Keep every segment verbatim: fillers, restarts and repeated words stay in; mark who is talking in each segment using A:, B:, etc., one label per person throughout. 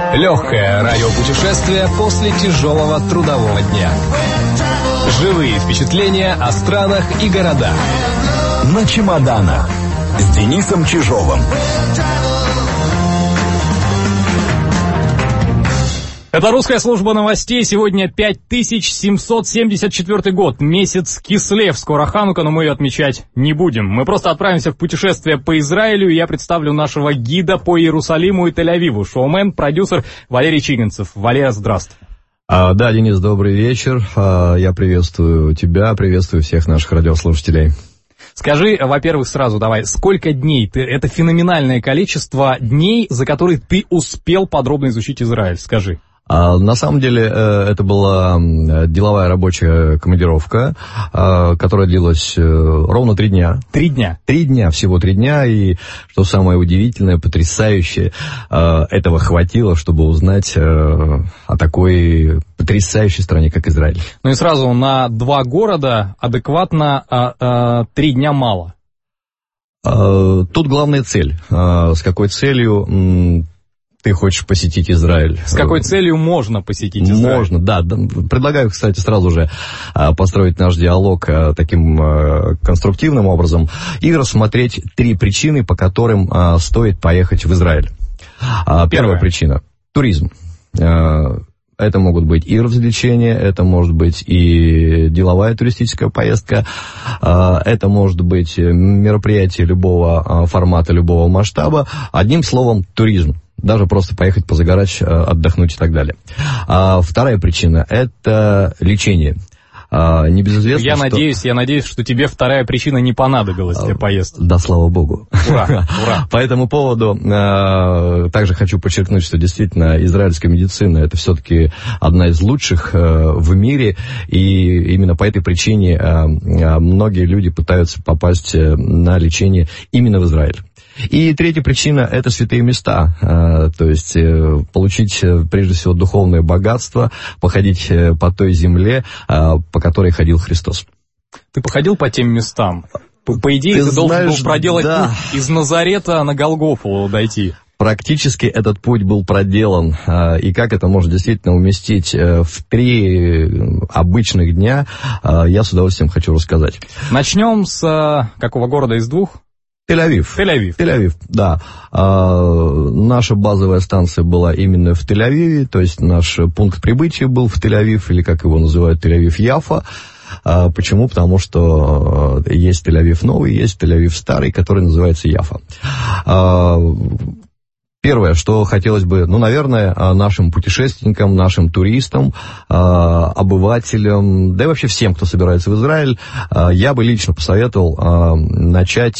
A: Легкое радиопутешествие после тяжелого трудового дня. Живые впечатления о странах и городах.
B: На чемоданах с Денисом Чижовым.
C: Это русская служба новостей. Сегодня пять тысяч семьсот семьдесят четвёртый год. Месяц Кислев. Скоро Ханука, но мы ее отмечать не будем. Мы просто отправимся в путешествие по Израилю. И я представлю нашего гида по Иерусалиму и Тель-Авиву. Шоумен, продюсер Валерий Чигинцев. Валера, здравствуй.
D: А, да, Денис, добрый вечер. А, я приветствую тебя, приветствую всех наших радиослушателей.
C: Скажи, во-первых, сразу давай, сколько дней? Ты, это феноменальное количество дней, за которые ты успел подробно изучить Израиль. Скажи.
D: На самом деле это была деловая рабочая командировка, которая длилась ровно три дня.
C: Три дня?
D: Три дня, всего три дня, и что самое удивительное, потрясающее, этого хватило, чтобы узнать о такой потрясающей стране, как Израиль.
C: Ну и сразу, на два города адекватно три дня мало.
D: Тут главная цель. С какой целью ты хочешь посетить Израиль?
C: С какой целью можно посетить Израиль?
D: Можно, да. Предлагаю, кстати, сразу же построить наш диалог таким конструктивным образом и рассмотреть три причины, по которым стоит поехать в Израиль. Первая, Первая причина – туризм. Это могут быть и развлечения, это может быть и деловая туристическая поездка, это может быть мероприятие любого формата, любого масштаба. Одним словом, туризм. Даже просто поехать позагорать, отдохнуть и так далее. А вторая причина – это лечение. А, небезызвестно,
C: я
D: что...
C: надеюсь, я надеюсь, что тебе вторая причина не понадобилась для поездки.
D: Да, слава богу.
C: Ура, ура.
D: По этому поводу э, также хочу подчеркнуть, что действительно израильская медицина – это все-таки одна из лучших э, в мире, и именно по этой причине э, многие люди пытаются попасть на лечение именно в Израиль. И третья причина – это святые места, э, то есть э, получить, э, прежде всего, духовное богатство, походить э, по той земле, э, по которой ходил Христос.
C: Ты походил по тем местам? По, по идее, ты, ты
D: знаешь,
C: должен был проделать
D: да.
C: путь из Назарета на Голгофу дойти.
D: Практически этот путь был проделан, э, и как это можно действительно уместить э, в три обычных дня, э, я с удовольствием хочу рассказать.
C: Начнем с э, какого города из двух?
D: Тель-Авив.
C: Тель-Авив.
D: Тель-Авив, да. А, наша базовая станция была именно в Тель-Авиве, то есть наш пункт прибытия был в Тель-Авив, или как его называют, Тель-Авив-Яфа. А, почему? Потому что есть Тель-Авив новый, есть Тель-Авив старый, который называется Яфа. А, Первое, что хотелось бы, ну, наверное, нашим путешественникам, нашим туристам, обывателям, да и вообще всем, кто собирается в Израиль, я бы лично посоветовал начать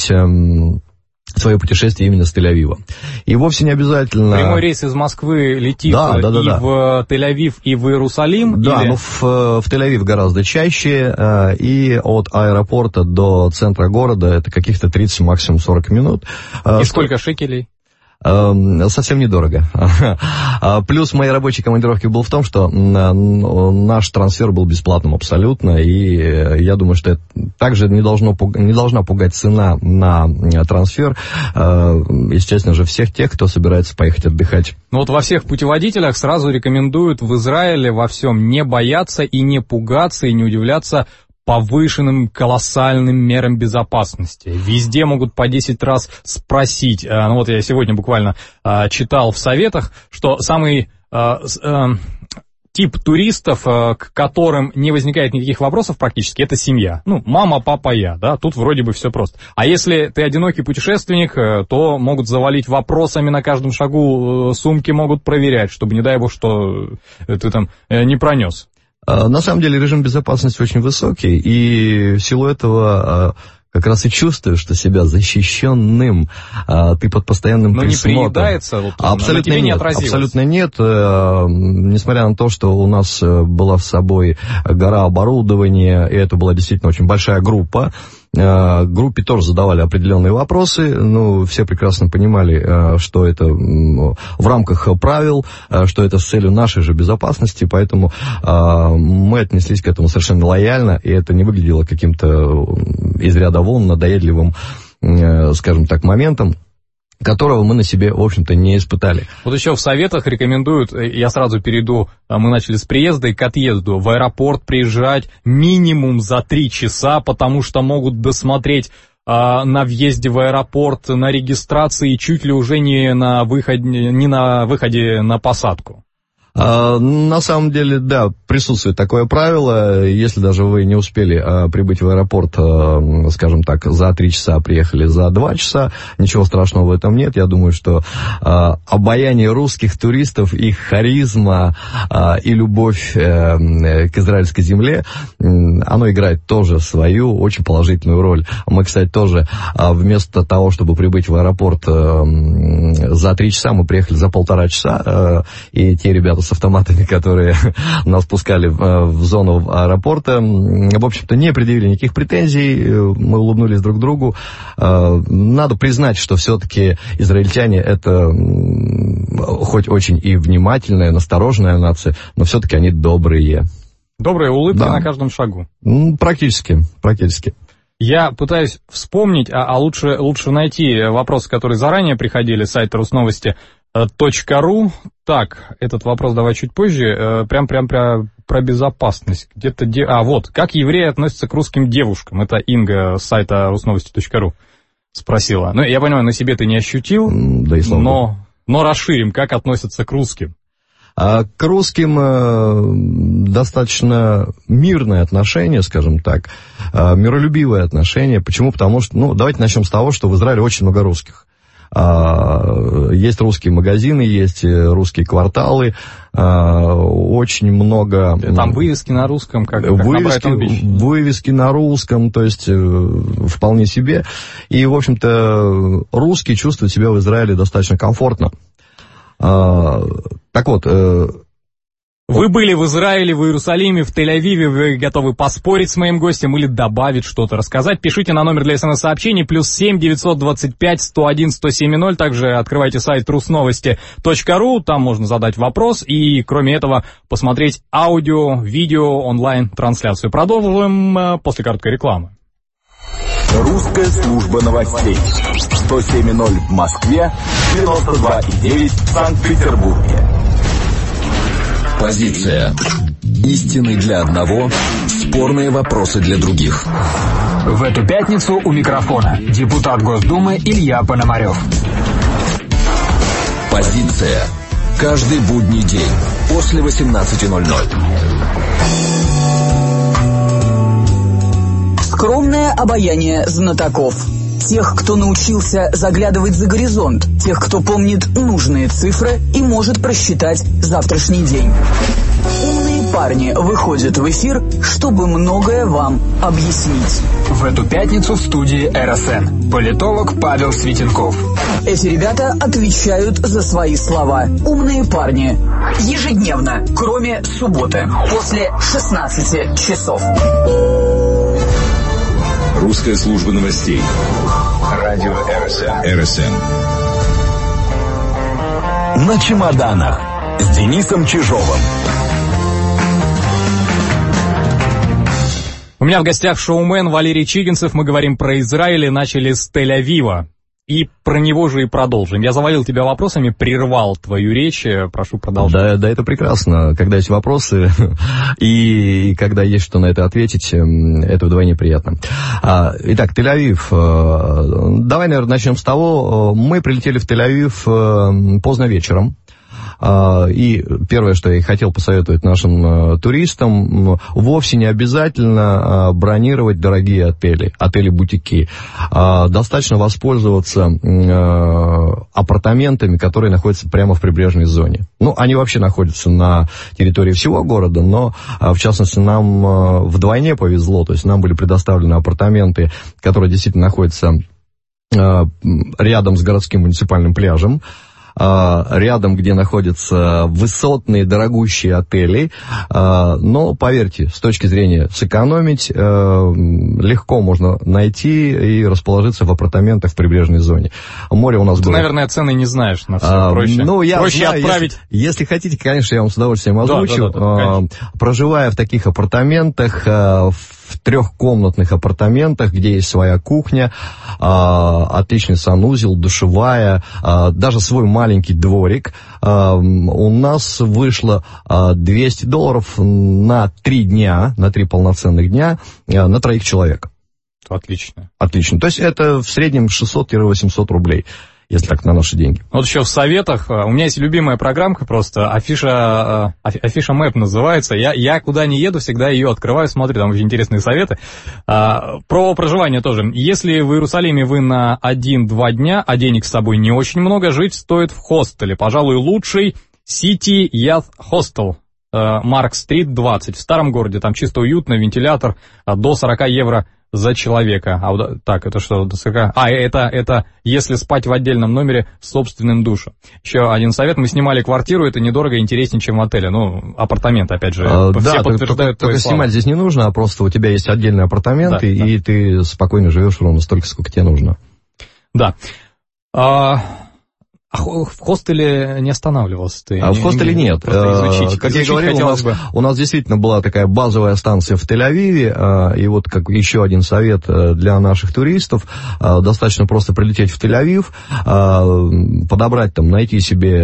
D: свое путешествие именно с Тель-Авива. И вовсе не обязательно...
C: Прямой рейс из Москвы летит
D: да, да, да,
C: и
D: да.
C: в Тель-Авив, и в Иерусалим?
D: Да,
C: или...
D: но в, в Тель-Авив гораздо чаще, и от аэропорта до центра города это каких-то тридцать, максимум сорок минут.
C: И сколько шекелей?
D: Совсем недорого. Плюс моей рабочей командировки был в том, что наш трансфер был бесплатным абсолютно, и я думаю, что это также не, должно, не должна пугать цена на трансфер, естественно же, всех тех, кто собирается поехать отдыхать.
C: Ну вот во всех путеводителях сразу рекомендуют в Израиле во всем не бояться и не пугаться, и не удивляться повышенным колоссальным мерам безопасности. Везде могут по десять раз спросить. Ну вот я сегодня буквально а, читал в советах, что самый а, а, тип туристов, а, к которым не возникает никаких вопросов практически, это семья. Ну, мама, папа, я, да, тут вроде бы все просто. А если ты одинокий путешественник, то могут завалить вопросами на каждом шагу, сумки могут проверять, чтобы, не дай бог, что ты там не пронес.
D: На самом деле режим безопасности очень высокий, и в силу этого как раз и чувствуешь, что себя защищенным, ты под постоянным
C: но
D: присмотром.
C: Но не приедается? Вот,
D: абсолютно
C: нет,
D: не абсолютно нет. Несмотря на то, что у нас была с собой гора оборудования, и это была действительно очень большая группа, группе тоже задавали определенные вопросы, ну, все прекрасно понимали, что это в рамках правил, что это с целью нашей же безопасности, поэтому мы отнеслись к этому совершенно лояльно, и это не выглядело каким-то из ряда вон надоедливым, скажем так, моментом. которого мы на себе, в общем-то, не испытали.
C: Вот еще в советах рекомендуют, я сразу перейду, мы начали с приезда и к отъезду, в аэропорт приезжать минимум за три часа, потому что могут досмотреть а, на въезде в аэропорт, на регистрации, чуть ли уже не на выходе, не на выходе на посадку.
D: На самом деле, да, присутствует такое правило. Если даже вы не успели а, прибыть в аэропорт, а, скажем так, за три часа, а приехали за два часа, ничего страшного в этом нет. Я думаю, что а, обаяние русских туристов, их харизма а, и любовь а, к израильской земле, оно играет тоже свою очень положительную роль. Мы, кстати, тоже а, вместо того, чтобы прибыть в аэропорт а, за три часа, мы приехали за полтора часа, а, и те ребята с автоматами, которые нас пускали в, в зону аэропорта, в общем-то, не предъявили никаких претензий, мы улыбнулись друг другу. Надо признать, что все-таки израильтяне — это хоть очень и внимательная, настороженная нация, но все-таки они добрые.
C: Добрые улыбки, да, на каждом шагу.
D: Практически, практически.
C: Я пытаюсь вспомнить, а, а лучше, лучше найти вопросы, которые заранее приходили с сайта Русновости точка ру. Так, этот вопрос давай чуть позже. Прям-прям про, про безопасность. Где-то де... А, вот. Как евреи относятся к русским девушкам? Это Инга с сайта Русновости точка ру спросила. Ну, я понимаю, на себе ты не ощутил, да и слава но, но расширим. Как относятся к русским?
D: А к русским э, достаточно мирное отношение, скажем так, э, миролюбивое отношение. Почему? Потому что, ну, давайте начнем с того, что в Израиле очень много русских. Есть русские магазины, есть русские кварталы, очень много...
C: Там вывески на русском, как, как
D: вывески, на вывески на русском, то есть вполне себе. И, в общем-то, русские чувствуют себя в Израиле достаточно комфортно. Так вот...
C: Вы были в Израиле, в Иерусалиме, в Тель-Авиве, вы готовы поспорить с моим гостем или добавить что-то, рассказать? Пишите на номер для смс-сообщений плюс семь девятьсот двадцать пять сто один сто семь ноль. Также открывайте сайт русновости точка ру, там можно задать вопрос и, кроме этого, посмотреть аудио, видео, онлайн-трансляцию. Продолжим после короткой рекламы.
B: Русская служба новостей. сто семь ноль в Москве, девяносто два и девять в Санкт-Петербурге. Позиция. Истины для одного, спорные вопросы для других.
E: В эту пятницу у микрофона депутат Госдумы Илья Пономарев.
B: Позиция. Каждый будний день после восемнадцати ноль-ноль.
F: Скромное обаяние знатоков. Тех, кто научился заглядывать за горизонт, тех, кто помнит нужные цифры и может просчитать завтрашний день. Умные парни выходят в эфир, чтобы многое вам объяснить.
E: В эту пятницу в студии эр эс эн политолог Павел Светенков.
F: Эти ребята отвечают за свои слова. Умные парни. Ежедневно, кроме субботы, после шестнадцати часов.
B: Русская служба новостей. Радио эр эс эн. эр эс эн.
G: На чемоданах с Денисом Чижовым.
C: У меня в гостях шоумен Валерий Чигинцев. Мы говорим про Израиль и начали с Тель-Авива. И про него же и продолжим. Я завалил тебя вопросами, прервал твою речь. Прошу продолжать.
D: Да, да, это прекрасно. Когда есть вопросы и когда есть что на это ответить, это вдвойне приятно. Итак, Тель-Авив. Давай, наверное, начнем с того. Мы прилетели в Тель-Авив поздно вечером. И первое, что я хотел посоветовать нашим туристам, вовсе не обязательно бронировать дорогие отели, отели-бутики. Достаточно воспользоваться апартаментами, которые находятся прямо в прибрежной зоне. Ну, они вообще находятся на территории всего города, но, в частности, нам вдвойне повезло. То есть нам были предоставлены апартаменты, которые действительно находятся рядом с городским муниципальным пляжем, рядом, где находятся высотные, дорогущие отели. Но, поверьте, с точки зрения сэкономить, легко можно найти и расположиться в апартаментах в прибрежной зоне. Море у нас
C: Ты,
D: было...
C: наверное, цены не знаешь, на все проще.
D: Ну, я
C: проще
D: знаю,
C: отправить.
D: Если, если хотите, конечно, я вам с удовольствием озвучу.
C: Да, да, да, да,
D: Проживая в таких апартаментах, в в трехкомнатных апартаментах, где есть своя кухня, отличный санузел, душевая, даже свой маленький дворик. У нас вышло двести долларов на три дня, на три полноценных дня, на троих человек.
C: Отлично. Отлично.
D: То есть это в среднем шестьсот-восемьсот рублей, если так на наши деньги.
C: Вот еще в советах, у меня есть любимая программка просто, Афиша, Афиша Мэп называется, я, я куда не еду, всегда ее открываю, смотрю, там очень интересные советы. Про проживание тоже. Если в Иерусалиме вы на один-два дня, а денег с собой не очень много, жить стоит в хостеле. Пожалуй, лучший City Yacht Hostel, Марк-стрит, двадцать, в старом городе, там чисто уютно, вентилятор, до сорок евро за человека. А вот так, это что? До сорока? А, это, это если спать в отдельном номере с собственным душем. Еще один совет. Мы снимали квартиру, это недорого и интереснее, чем в отеле. Ну, апартаменты, опять же.
D: А,
C: все
D: да,
C: подтверждают.
D: Только, только снимать здесь не нужно, а просто у тебя есть отдельный апартамент, да, и, да. и ты спокойно живешь ровно столько, сколько тебе нужно.
C: Да. А... А в хостеле не останавливался ты?
D: А в хостеле нет.
C: Изучить,
D: как
C: изучить
D: я говорил, у нас, у нас действительно была такая базовая станция в Тель-Авиве, и вот как еще один совет для наших туристов, достаточно просто прилететь в Тель-Авив, подобрать там, найти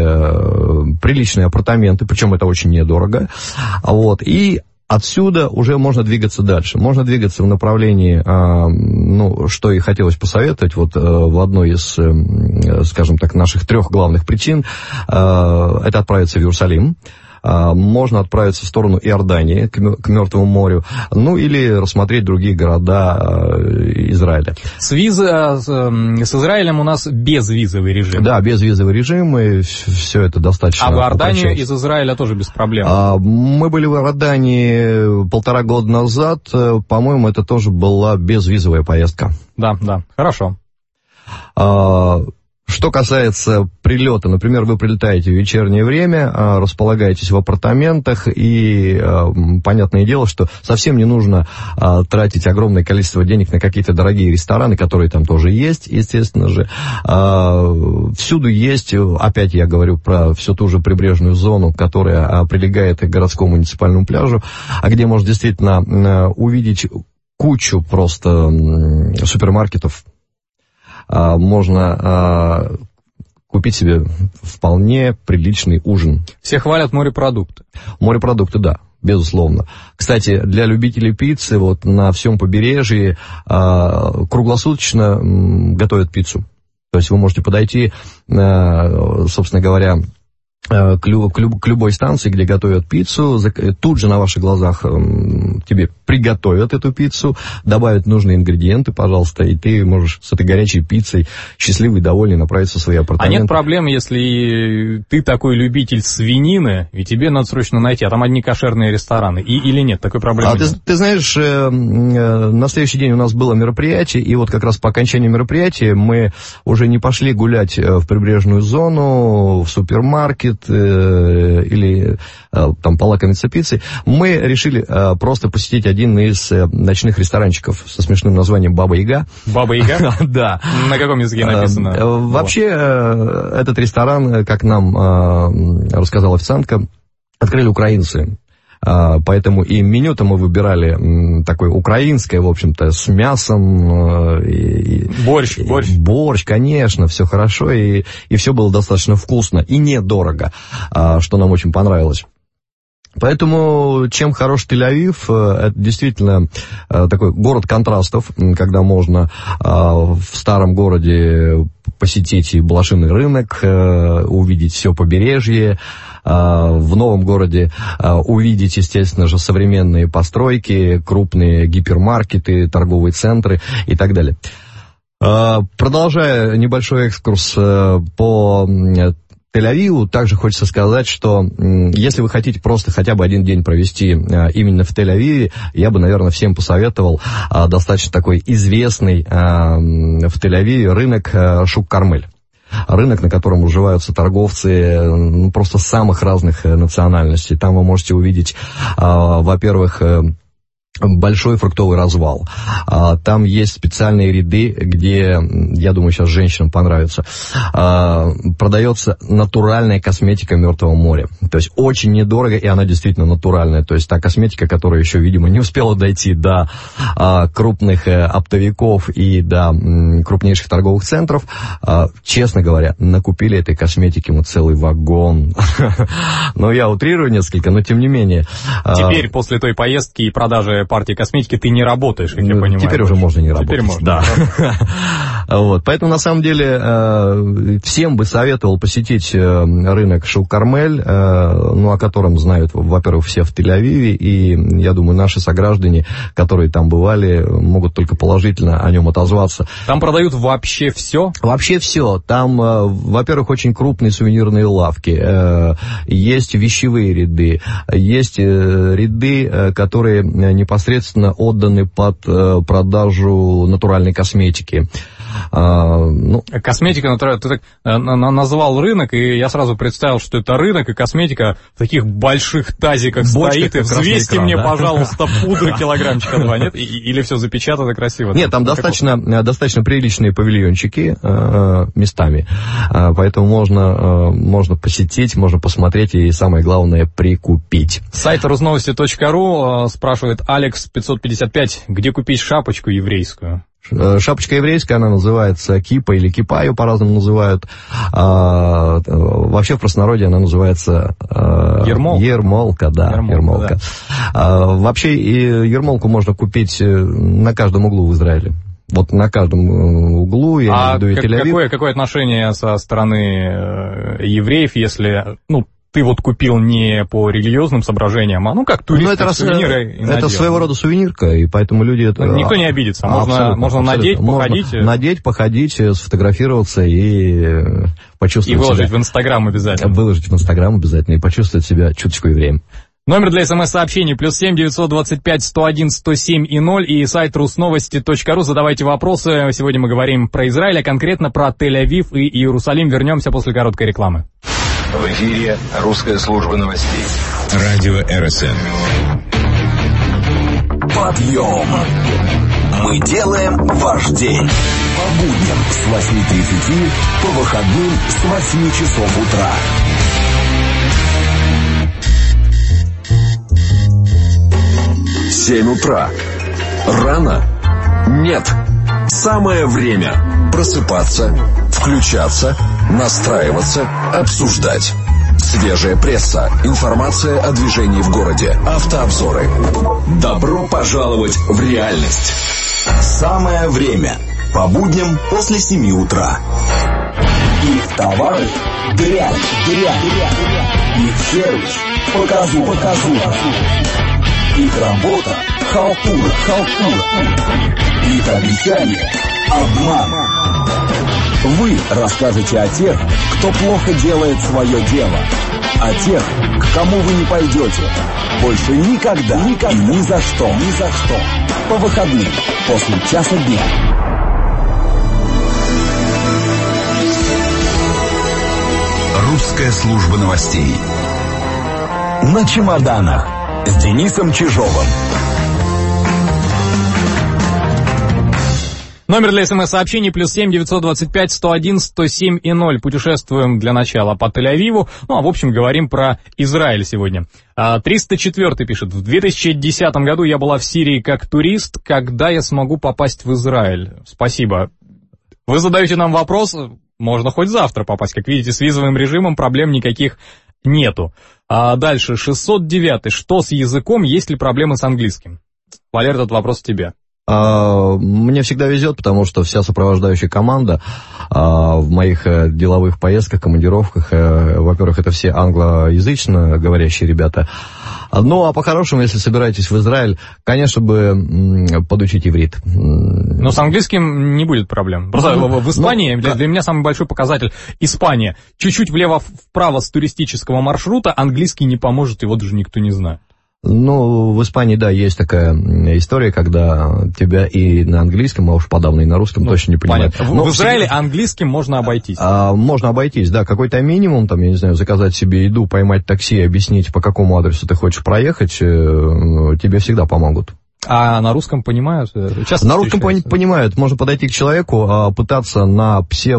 D: себе приличные апартаменты, причем это очень недорого, вот, и отсюда уже можно двигаться дальше. Можно двигаться в направлении, э, ну, что и хотелось посоветовать, вот э, в одной из, э, скажем так, наших трех главных причин, э, это отправиться в Иерусалим. Можно отправиться в сторону Иордании, к Мертвому морю, ну или рассмотреть другие города Израиля.
C: С, виза, с, с Израилем у нас безвизовый режим.
D: Да, безвизовый режим, и все это достаточно.
C: А в Иорданию из Израиля тоже без проблем?
D: Мы были в Иордании полтора года назад, по-моему, это тоже была безвизовая поездка.
C: Да, да, хорошо.
D: Что касается прилета, например, вы прилетаете в вечернее время, располагаетесь в апартаментах, и понятное дело, что совсем не нужно тратить огромное количество денег на какие-то дорогие рестораны, которые там тоже есть, естественно же. Всюду есть, опять я говорю про всю ту же прибрежную зону, которая прилегает к городскому муниципальному пляжу, а где можно действительно увидеть кучу просто супермаркетов. Можно купить себе вполне приличный ужин.
C: Все хвалят морепродукты.
D: Морепродукты, да, безусловно. Кстати, для любителей пиццы вот на всем побережье круглосуточно готовят пиццу. То есть вы можете подойти, собственно говоря, к, люб, к, люб, к любой станции, где готовят пиццу, тут же на ваших глазах тебе приготовят эту пиццу, добавят нужные ингредиенты, пожалуйста, и ты можешь с этой горячей пиццей счастливый, довольный направиться в свои апартаменты.
C: А нет проблем, если ты такой любитель свинины, и тебе надо срочно найти, а там одни кошерные рестораны, и, или нет, такой проблемы
D: а
C: нет?
D: Ты, ты знаешь, э, на следующий день у нас было мероприятие, и вот как раз по окончании мероприятия мы уже не пошли гулять в прибрежную зону, в супермаркет, или там полакомиться пиццей, мы решили просто посетить один из ночных ресторанчиков со смешным названием «Баба-Яга».
C: «Баба-Яга»?
D: Да.
C: На каком языке написано?
D: Вообще, этот ресторан, как нам рассказала официантка, открыли украинцы. Поэтому и меню-то мы выбирали такое украинское, в общем-то, с мясом. И,
C: борщ,
D: и,
C: борщ.
D: Борщ, конечно, все хорошо, и, и все было достаточно вкусно и недорого, что нам очень понравилось. Поэтому чем хорош Тель-Авив, это действительно такой город контрастов, когда можно в старом городе посетить и блошиный рынок, увидеть все побережье, в новом городе увидеть, естественно же, современные постройки, крупные гипермаркеты, торговые центры и так далее. Продолжая небольшой экскурс по Тель-Авиву, также хочется сказать, что если вы хотите просто хотя бы один день провести именно в Тель-Авиве, я бы, наверное, всем посоветовал достаточно такой известный в Тель-Авиве рынок Шук-Кармель. Рынок, на котором уживаются торговцы ну, просто самых разных национальностей. Там вы можете увидеть, во-первых, большой фруктовый развал. Там есть специальные ряды, где, я думаю, сейчас женщинам понравится, продается натуральная косметика Мертвого моря. То есть очень недорого, и она действительно натуральная. То есть та косметика, которая еще, видимо, не успела дойти до крупных оптовиков и до крупнейших торговых центров. Честно говоря, накупили этой косметики мы целый вагон. Ну, я утрирую несколько, но тем не менее.
C: Теперь, после той поездки и продажи партии косметики, ты не работаешь, как я понимаю.
D: Теперь уже можно не работать.
C: Теперь можно.
D: Да. Вот. Поэтому, на самом деле, всем бы советовал посетить рынок Шоу-Кармель, ну, о котором знают, во-первых, все в Тель-Авиве, и, я думаю, наши сограждане, которые там бывали, могут только положительно о нем отозваться.
C: Там продают вообще все?
D: Вообще все. Там, во-первых, очень крупные сувенирные лавки, есть вещевые ряды, есть ряды, которые непосредственно непосредственно отданы под э, продажу натуральной косметики. А, ну,
C: косметика натуральная. Ты так э, назвал рынок, и я сразу представил, что это рынок, и косметика в таких больших тазиках стоит, и взвесьте мне, да? Пожалуйста, пудры килограммчика два, нет? И, или все запечатано красиво?
D: Нет, там достаточно, достаточно приличные павильончики э, местами, э, поэтому можно, э, можно посетить, можно посмотреть и, самое главное, прикупить.
C: Сайт русновости точка ру э, спрашивает Алекс пятьсот пятьдесят пять, где купить шапочку еврейскую?
D: Шапочка еврейская, она называется кипа или кипаю, по-разному называют. А, вообще в простонародье она называется а,
C: ермолка.
D: Ермолка, да,
C: ермолка.
D: ермолка.
C: Да.
D: А, вообще и ермолку можно купить на каждом углу в Израиле. Вот на каждом углу, я
C: а
D: имею в виду и Тель-Авив.
C: Какое, какое отношение со стороны евреев, если, ну, ты вот купил не по религиозным соображениям, а ну как турист,
D: ну, это
C: сувениры.
D: Это надел. Своего рода сувенирка, и поэтому люди... Это,
C: никто не обидится, можно,
D: абсолютно,
C: можно
D: абсолютно.
C: надеть,
D: можно
C: походить.
D: Надеть, походить, сфотографироваться и почувствовать
C: И выложить
D: себя,
C: в Инстаграм обязательно.
D: Выложить в Инстаграм обязательно и почувствовать себя чуточку евреем.
C: Номер для смс-сообщений плюс семь девятьсот двадцать пять сто один сто семь и ноль и сайт русновости точка ру. Задавайте вопросы. Сегодня мы говорим про Израиль, а конкретно про Тель-Авив и Иерусалим. Вернемся после короткой рекламы.
G: В эфире русская служба новостей.
H: Радио эр эс эн.
G: Подъем. Мы делаем ваш день. По будням с восьми тридцати, по выходным с восьми часов утра. Семь утра. Рано? Нет. Самое время просыпаться, включаться, настраиваться, обсуждать. Свежая пресса, информация о движении в городе, автообзоры. Добро пожаловать в реальность. Самое время. По будням после семи утра. Их товары – дрянь, дрянь, дрянь. Их сервис – показуха, показуха. Их работа – халтура, халтура. Их обещания – обман. Вы расскажете о тех, кто плохо делает свое дело. О тех, к кому вы не пойдете. Больше никогда, никогда и ни за что, ни за что. По выходным, после часа дня. Русская служба новостей. На чемоданах. С Денисом Чижовым.
C: Номер для смс-сообщений плюс семь девятьсот двадцать пять сто один сто семь и ноль. Путешествуем для начала по Тель-Авиву. Ну, а в общем говорим про Израиль сегодня. триста четвёртый пишет: в две тысячи десятом году я была в Сирии как турист. Когда я смогу попасть в Израиль? Спасибо. Вы задаете нам вопрос, можно хоть завтра попасть. Как видите, с визовым режимом проблем никаких нету. А дальше, шестьсот девятый. Что с языком? Есть ли проблемы с английским? Валер, этот вопрос тебе.
D: Мне всегда везет, потому что вся сопровождающая команда в моих деловых поездках, командировках, во-первых, это все англоязычно говорящие ребята. Ну, а по-хорошему, если собираетесь в Израиль, конечно бы подучить иврит.
C: Но с английским не будет проблем. Просто ну, в Испании, ну, для, для меня самый большой показатель, Испания. Чуть-чуть влево-вправо с туристического маршрута, английский не поможет, его даже никто не знает.
D: Ну, в Испании, да, есть такая история, когда тебя и на английском, а уж подавно и на русском ну, точно не понимают.
C: Понятно. В, в Израиле английским можно обойтись.
D: А, можно обойтись, да, какой-то минимум, там, я не знаю, заказать себе еду, поймать такси, объяснить, по какому адресу ты хочешь проехать, тебе всегда помогут.
C: А на русском понимают? Часто
D: на русском пон- понимают. Можно подойти к человеку, пытаться на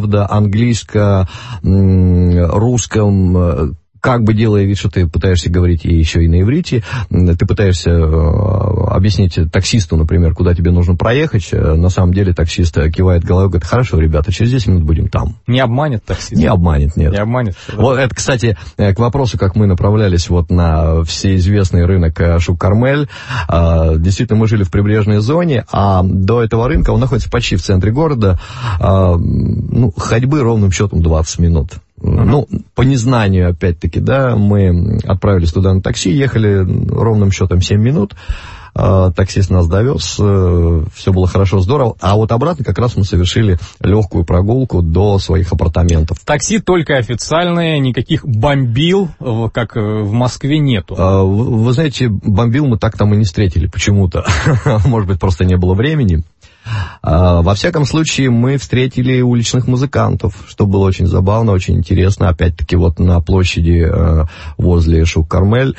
D: псевдо-английско-русском, как бы делая вид, что ты пытаешься говорить и еще и на иврите, ты пытаешься объяснить таксисту, например, куда тебе нужно проехать, на самом деле таксист кивает головой и говорит: хорошо, ребята, через десять минут будем там.
C: Не обманет таксист? Не
D: обманет, нет.
C: Не обманет.
D: Вот это, кстати, к вопросу, как мы направлялись вот на всеизвестный рынок Шук-Кармель. Действительно, мы жили в прибрежной зоне, а до этого рынка он находится почти в центре города. Ну, ходьбы ровным счетом двадцать минут. Uh-huh. Ну, по незнанию, опять-таки, да, мы отправились туда на такси, ехали ровным счетом семь минут, таксист нас довез, все было хорошо, здорово, а вот обратно как раз мы совершили легкую прогулку до своих апартаментов.
C: Такси только официальное, никаких бомбил, как в Москве, нету.
D: Вы, вы знаете, бомбил мы так там и не встретили почему-то, может быть, просто не было времени. Во всяком случае, мы встретили уличных музыкантов, что было очень забавно, очень интересно. Опять-таки, вот на площади возле Шук-Кармель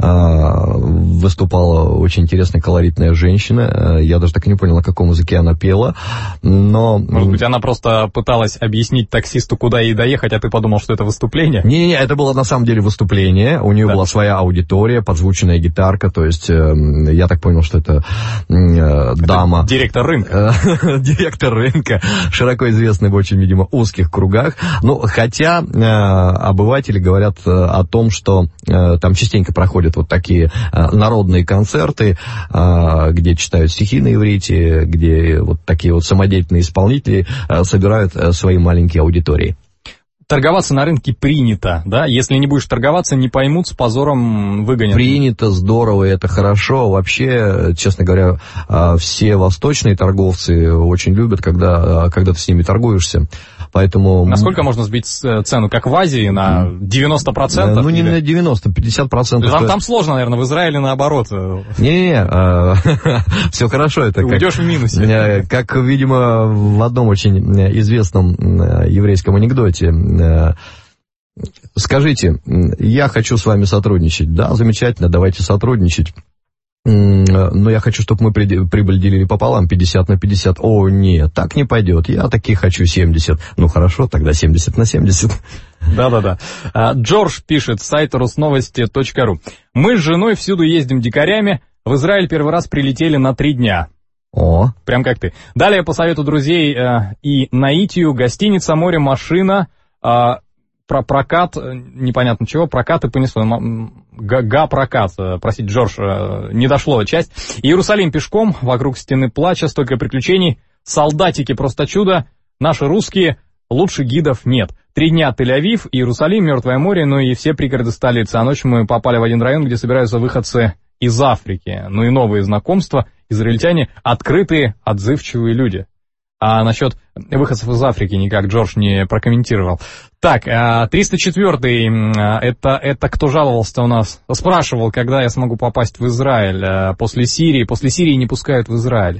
D: выступала очень интересная, колоритная женщина. Я даже так и не понял, на каком языке она пела, но...
C: Может быть, она просто пыталась объяснить таксисту, куда ей доехать, а ты подумал, что это выступление?
D: Не-не-не, это было на самом деле выступление. У нее да. была своя аудитория, подзвученная гитарка, то есть я так понял, что это, это дама...
C: Директор рынка.
D: Директор рынка, широко известный в очень, видимо, узких кругах. Ну, хотя э, обыватели говорят э, о том, что э, там частенько проходят вот такие э, народные концерты, э, где читают стихи на иврите, где вот такие вот самодеятельные исполнители э, собирают э, свои маленькие аудитории.
C: Торговаться на рынке принято, да? Если не будешь торговаться, не поймут, с позором выгонят.
D: Принято, здорово, это хорошо. Вообще, честно говоря, все восточные торговцы очень любят, когда, когда ты с ними торгуешься. Поэтому...
C: Насколько можно сбить цену, как в Азии, на девяносто процентов?
D: Ну, не или... на девяносто, пятьдесят процентов.
C: Там, там сложно, наверное, в Израиле наоборот.
D: Не-не-не, все хорошо. Это
C: ты уйдешь в минусе.
D: Как, видимо, в одном очень известном еврейском анекдоте. Скажите, я хочу с вами сотрудничать. Да, замечательно, давайте сотрудничать. Но я хочу, чтобы мы прибыль делили пополам, пятьдесят на пятьдесят. О, нет, так не пойдет. Я таки хочу семьдесят. Ну, хорошо, тогда семьдесят на семьдесят.
C: Да-да-да. Джордж пишет, сайт русновости точка ру. Мы с женой всюду ездим дикарями. В Израиль первый раз прилетели на три дня.
D: О.
C: Прям как ты. Далее по совету друзей и наитию гостиница, море, машина... Про прокат, непонятно чего, прокат и понесло. Га-прокат, простите, Джордж, не дошло часть. Иерусалим пешком, вокруг стены плача, столько приключений. Солдатики просто чудо, наши русские, лучше гидов нет. Три дня Тель-Авив, Иерусалим, Мертвое море, ну и все пригороды столицы. А ночью мы попали в один район, где собираются выходцы из Африки. Ну и новые знакомства, израильтяне, открытые, отзывчивые люди. А насчет выходцев из Африки никак Джордж не прокомментировал. Так, триста четвёртый, это, это кто жаловался у нас? Спрашивал, когда я смогу попасть в Израиль после Сирии. После Сирии не пускают в Израиль.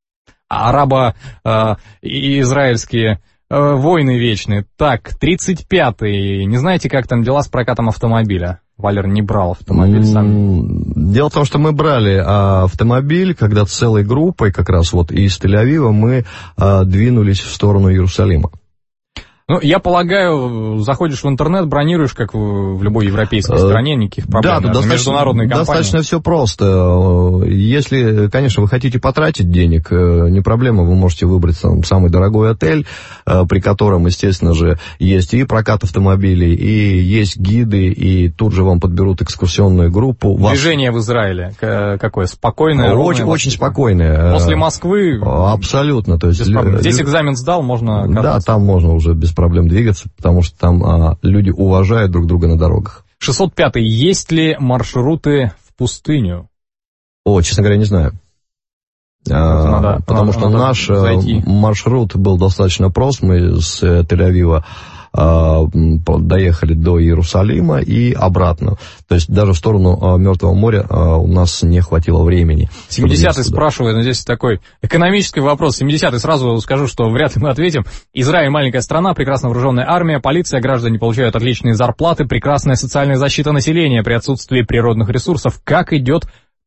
C: Арабо-израильские войны вечные. Так, тридцать пятый, не знаете, как там дела с прокатом автомобиля? Валер не брал автомобиль сам.
D: Дело в том, что мы брали а, автомобиль, когда целой группой, как раз вот из Тель-Авива, мы а, двинулись в сторону Иерусалима.
C: Ну, я полагаю, заходишь в интернет, бронируешь, как в, в любой европейской стране, никаких проблем.
D: Да, достаточно, международные компании. Достаточно все просто. Если, конечно, вы хотите потратить денег, не проблема, вы можете выбрать там самый дорогой отель, при котором, естественно же, есть и прокат автомобилей, и есть гиды, и тут же вам подберут экскурсионную группу.
C: Движение Вас... в Израиле какое? Спокойное?
D: Очень, очень спокойное.
C: После Москвы?
D: Абсолютно. То есть,
C: здесь экзамен сдал, можно кататься.
D: Да, там можно уже без проблем двигаться, потому что там а, люди уважают друг друга на дорогах.
C: шестьсот пятый. Есть ли маршруты в пустыню?
D: О, честно говоря, не знаю. А, надо, потому надо, что надо наш зайти. Маршрут был достаточно прост. Мы с Тель-Авива а, доехали до Иерусалима и обратно. То есть даже в сторону а, Мертвого моря а, у нас не хватило времени.
C: семидесятый спрашивает, но здесь такой экономический вопрос. семидесятый, сразу скажу, что вряд ли мы ответим. Израиль маленькая страна, прекрасно вооруженная армия, полиция, граждане получают отличные зарплаты, прекрасная социальная защита населения при отсутствии природных ресурсов. Как идет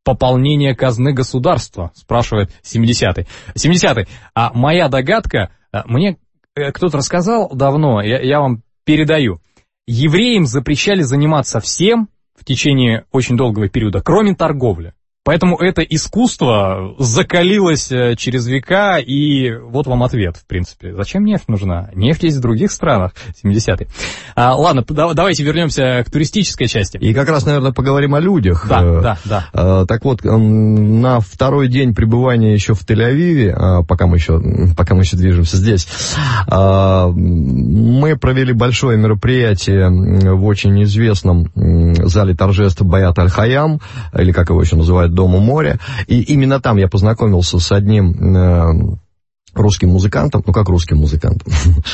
C: пополнение казны государства, спрашивает семидесятый. семидесятый. А моя догадка, мне кто-то рассказал давно, я, я вам передаю. Евреям запрещали заниматься всем в течение очень долгого периода, кроме торговли. Поэтому это искусство закалилось через века, и вот вам ответ, в принципе. Зачем нефть нужна? Нефть есть в других странах. семидесятый. А, ладно, да, давайте вернемся к туристической части.
D: И как раз, наверное, поговорим о людях.
C: Да, э, да, да.
D: Э, так вот, э, на второй день пребывания еще в Тель-Авиве, э, пока мы еще, пока мы еще движемся здесь, э, мы провели большое мероприятие в очень известном зале торжеств Баят Аль-Хаям, или как его еще называют, Дом у моря. И именно там я познакомился с одним э, русским музыкантом. Ну, как русским музыкантом?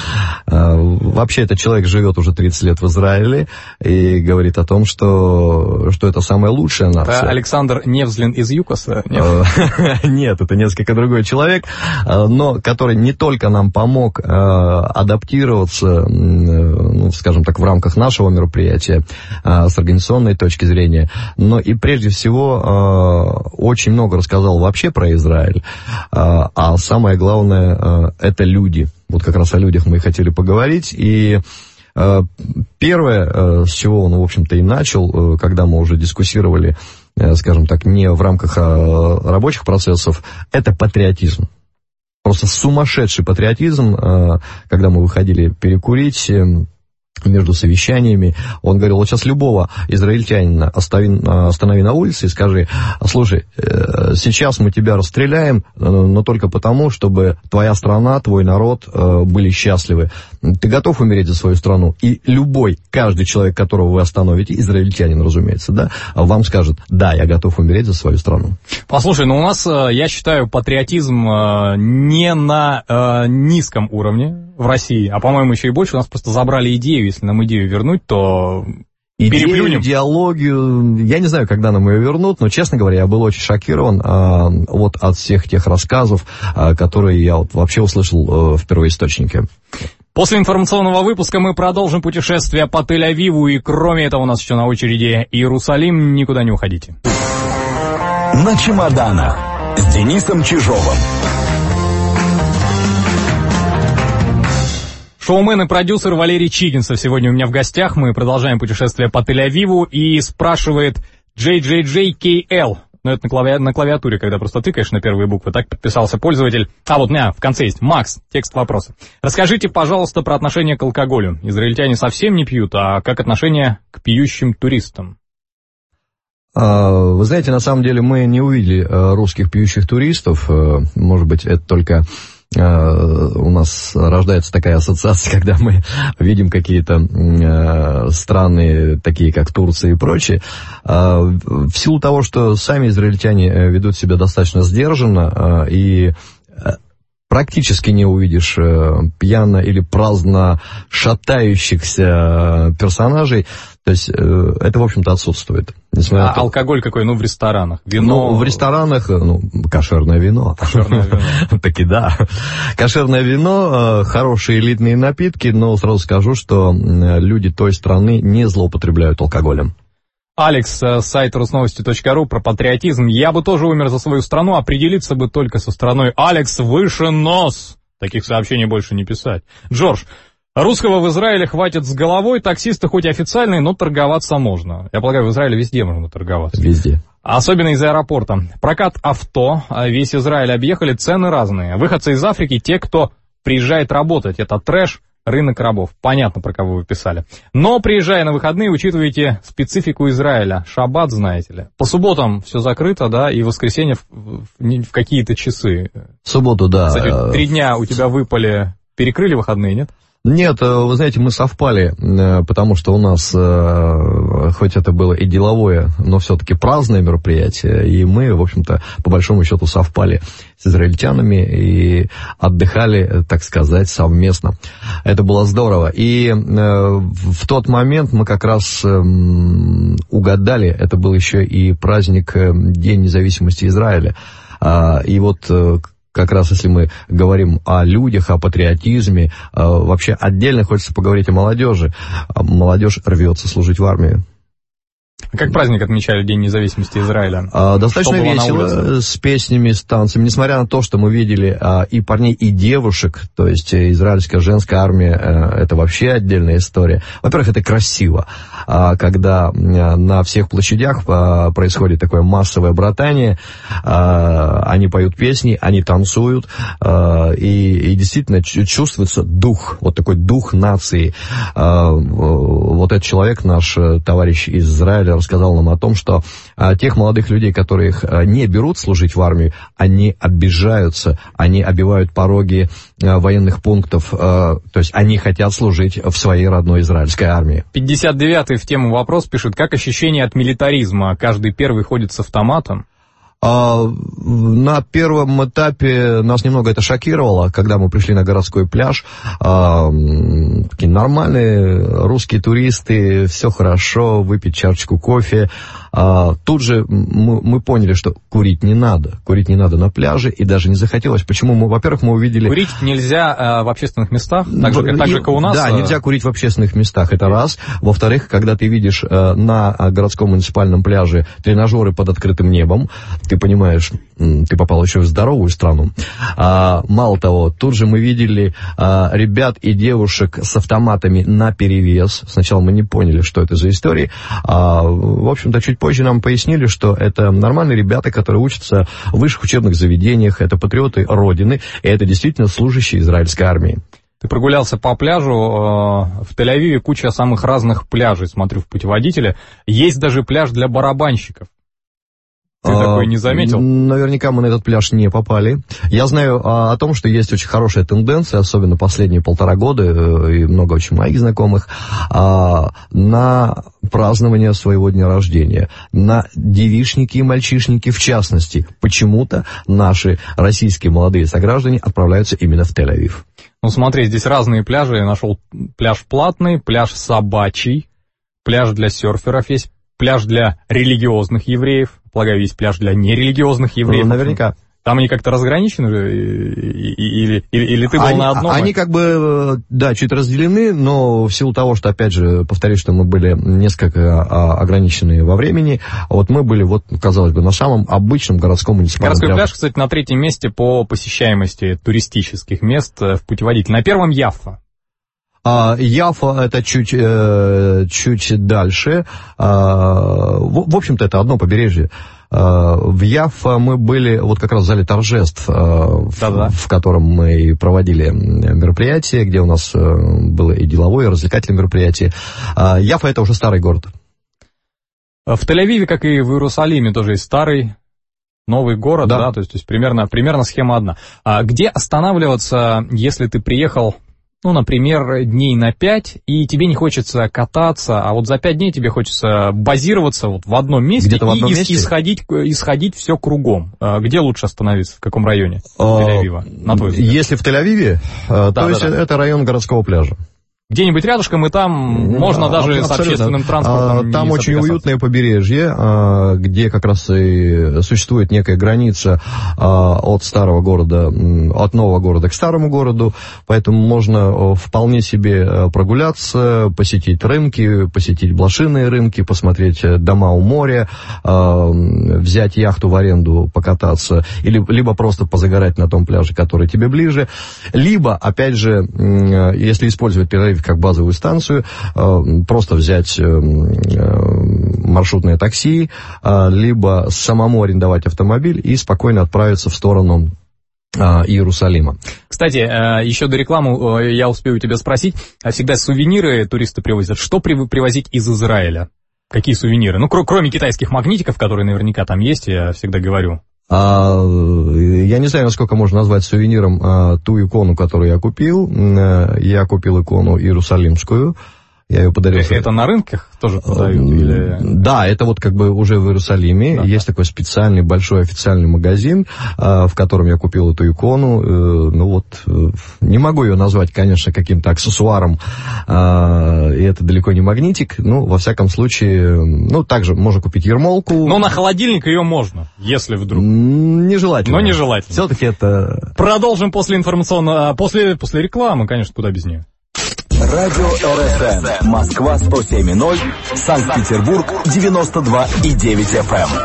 D: Вообще, этот человек живет уже тридцать лет в Израиле и говорит о том, что, что это самая лучшая нация.
C: Это Александр Невзлин из ЮКОСа?
D: Нет, это несколько другой человек, но который не только нам помог адаптироваться, ну, скажем так, в рамках нашего мероприятия с организационной точки зрения, но и прежде всего очень много рассказал вообще про Израиль, а самое главное, это люди. Вот как раз о людях мы и хотели поговорить. И э, первое, э, с чего он, в общем-то, и начал, э, когда мы уже дискуссировали, э, скажем так, не в рамках э, рабочих процессов, это патриотизм. Просто сумасшедший патриотизм, э, когда мы выходили перекурить э, между совещаниями, он говорил: вот сейчас любого израильтянина остави, останови на улице и скажи: слушай, сейчас мы тебя расстреляем, но только потому, чтобы твоя страна, твой народ были счастливы. Ты готов умереть за свою страну? И любой, каждый человек, которого вы остановите, израильтянин, разумеется, да, вам скажет: да, я готов умереть за свою страну.
C: Послушай, ну у нас, я считаю, патриотизм не на низком уровне в России, а, по-моему, еще и больше. У нас просто забрали идею. Если нам идею вернуть, то
D: идею,
C: переплюнем.
D: Идеологию, я не знаю, когда нам ее вернут, но, честно говоря, я был очень шокирован а, вот от всех тех рассказов, а, которые я вот вообще услышал а, в первоисточнике.
C: После информационного выпуска мы продолжим путешествие по Тель-Авиву, и кроме этого у нас еще на очереди Иерусалим. Никуда не уходите.
B: На чемоданах с Денисом Чижовым.
C: Шоумен и продюсер Валерий Чигинцев сегодня у меня в гостях. Мы продолжаем путешествие по Тель-Авиву, и спрашивает джей джей джей кей эл. Ну, это на, клави... на клавиатуре, когда просто тыкаешь на первые буквы. Так подписался пользователь. А, вот у меня в конце есть Макс, текст вопроса. Расскажите, пожалуйста, про отношение к алкоголю. Израильтяне совсем не пьют, а как отношение к пьющим туристам?
D: Вы знаете, на самом деле мы не увидели русских пьющих туристов. Может быть, это только... у нас рождается такая ассоциация, когда мы видим какие-то э, страны, такие как Турция и прочее, э, в силу того, что сами израильтяне ведут себя достаточно сдержанно, э, и э, практически не увидишь э, пьяно или праздно шатающихся персонажей, то есть э, это, в общем-то, отсутствует.
C: А на... алкоголь какой? Ну, в ресторанах. Вино?
D: Ну, в ресторанах, ну, кошерное вино.
C: Кошерное вино.
D: Таки да. Кошерное вино, хорошие элитные напитки, но сразу скажу, что люди той страны не злоупотребляют алкоголем.
C: Алекс, сайт русновости точка ру, про патриотизм. Я бы тоже умер за свою страну, определиться бы только со страной. Алекс, выше нос! Таких сообщений больше не писать. Джордж, русского в Израиле хватит с головой, таксисты хоть официальные, но торговаться можно. Я полагаю, в Израиле везде можно торговаться.
D: Везде.
C: Особенно из аэропорта. Прокат авто, весь Израиль объехали, цены разные. Выходцы из Африки, те, кто приезжает работать, это трэш, рынок рабов. Понятно, про кого вы писали. Но, приезжая на выходные, учитывайте специфику Израиля. Шаббат, знаете ли. По субботам все закрыто, да, и в воскресенье в, в, в какие-то часы.
D: В субботу, да.
C: Кстати, три дня у тебя выпали, перекрыли выходные, нет?
D: Нет, вы знаете, мы совпали, потому что у нас, хоть это было и деловое, но все-таки праздное мероприятие, и мы, в общем-то, по большому счету совпали с израильтянами и отдыхали, так сказать, совместно. Это было здорово. И в тот момент мы как раз угадали, это был еще и праздник День независимости Израиля. И вот... Как раз если мы говорим о людях, о патриотизме, вообще отдельно хочется поговорить о молодежи. Молодежь рвется служить в армию.
C: Как праздник отмечали День независимости Израиля?
D: А, достаточно весело, с песнями, с танцами. Несмотря на то, что мы видели а, и парней, и девушек, то есть израильская женская армия, а, это вообще отдельная история. Во-первых, это красиво, а, когда а, на всех площадях а, происходит такое массовое братание, а, они поют песни, они танцуют, а, и, и действительно чувствуется дух, вот такой дух нации. А, вот этот человек, наш товарищ из Израиля, рассказал нам о том, что а, тех молодых людей, которые их а, не берут служить в армию, они обижаются, они обивают пороги а, военных пунктов, а, то есть они хотят служить в своей родной израильской армии.
C: пятьдесят девятый в тему вопрос пишет: как ощущение от милитаризма? Каждый первый ходит с автоматом.
D: А, на первом этапе нас немного это шокировало, когда мы пришли на городской пляж. А, такие нормальные русские туристы, все хорошо, выпить чашечку кофе. А, тут же мы, мы поняли, что курить не надо. Курить не надо на пляже, и даже не захотелось. Почему? Мы, во-первых, мы увидели...
C: Курить нельзя а, в общественных местах, так же, так же, как и у нас?
D: Да, нельзя курить в общественных местах, это раз. Во-вторых, когда ты видишь а, на городском муниципальном пляже тренажеры под открытым небом, ты понимаешь, ты попал еще в здоровую страну. А, мало того, тут же мы видели а, ребят и девушек с автоматами наперевес. Сначала мы не поняли, что это за истории. А, в общем-то, чуть позже нам пояснили, что это нормальные ребята, которые учатся в высших учебных заведениях, это патриоты Родины, и это действительно служащие израильской армии.
C: Ты прогулялся по пляжу, в Тель-Авиве куча самых разных пляжей, смотрю в путеводителе. Есть даже пляж для барабанщиков. Ты а, такой не заметил?
D: Наверняка мы на этот пляж не попали. Я знаю а, о том, что есть очень хорошая тенденция, особенно последние полтора года, и много очень моих знакомых, а, на празднование своего дня рождения, на девичники и мальчишники в частности. Почему-то наши российские молодые сограждане отправляются именно в Тель-Авив.
C: Ну смотри, здесь разные пляжи. Я нашел пляж платный, пляж собачий, пляж для серферов есть, пляж для религиозных евреев. Полагаю, есть пляж для нерелигиозных евреев.
D: Ну, наверняка.
C: Там они как-то разграничены же, или, или, или ты был
D: они,
C: на одном?
D: Они как бы, да, чуть разделены, но в силу того, что, опять же, повторюсь, что мы были несколько ограничены во времени, вот мы были, вот, казалось бы, на самом обычном городском муниципальном
C: Городской
D: пляже.
C: пляж, кстати, на третьем месте по посещаемости туристических мест в путеводителе. На первом Яффа.
D: А, Яффа это чуть, э, чуть дальше. А, в, в общем-то, это одно побережье. А, в Яффа мы были вот как раз в зале торжеств, а, в, в котором мы проводили мероприятие, где у нас было и деловое, и развлекательное мероприятие. А, Яффа это уже старый город.
C: В Тель-Авиве, как и в Иерусалиме, тоже есть старый, новый город, да, да то есть, то есть примерно, примерно схема одна. А где останавливаться, если ты приехал... Ну, например, дней на пять, и тебе не хочется кататься, а вот за пять дней тебе хочется базироваться вот в одном месте
D: Где-то в одном
C: и
D: месте?
C: исходить, исходить все кругом. Где лучше остановиться, в каком районе Тель-Авива, на твой взгляд?
D: Если в Тель-Авиве, да, то да, есть да. это район городского пляжа.
C: Где-нибудь рядышком, и там можно
D: да,
C: даже
D: абсолютно.
C: с общественным транспортом.
D: Там очень уютное побережье, где как раз и существует некая граница от старого города, от нового города к старому городу, поэтому можно вполне себе прогуляться, посетить рынки, посетить блошиные рынки, посмотреть дома у моря, взять яхту в аренду, покататься, или, либо просто позагорать на том пляже, который тебе ближе, либо, опять же, если использовать Тель-Авив как базовую станцию, просто взять маршрутное такси, либо самому арендовать автомобиль и спокойно отправиться в сторону Иерусалима.
C: Кстати, еще до рекламы я успею тебя спросить, всегда сувениры туристы привозят. Что привозить из Израиля? Какие сувениры? Ну, кроме китайских магнитиков, которые наверняка там есть, я всегда говорю.
D: А, я не знаю, насколько можно назвать сувениром а, ту икону, которую я купил. А, я купил икону иерусалимскую. Я ее подарил.
C: Это на рынках тоже продают? Или...
D: Да, это вот как бы уже в Иерусалиме. Да. Есть такой специальный большой официальный магазин, в котором я купил эту икону. Ну вот, не могу ее назвать, конечно, каким-то аксессуаром, и это далеко не магнитик. Ну, во всяком случае, ну, также можно купить ермолку.
C: Но на холодильник ее можно, если вдруг.
D: Нежелательно.
C: Но нежелательно.
D: Все-таки это...
C: Продолжим после информационного... После, после рекламы, конечно, куда без нее.
B: Радио эр эс эн. Москва сто семь и ноль. Санкт-Петербург девяносто два и девять эф эм.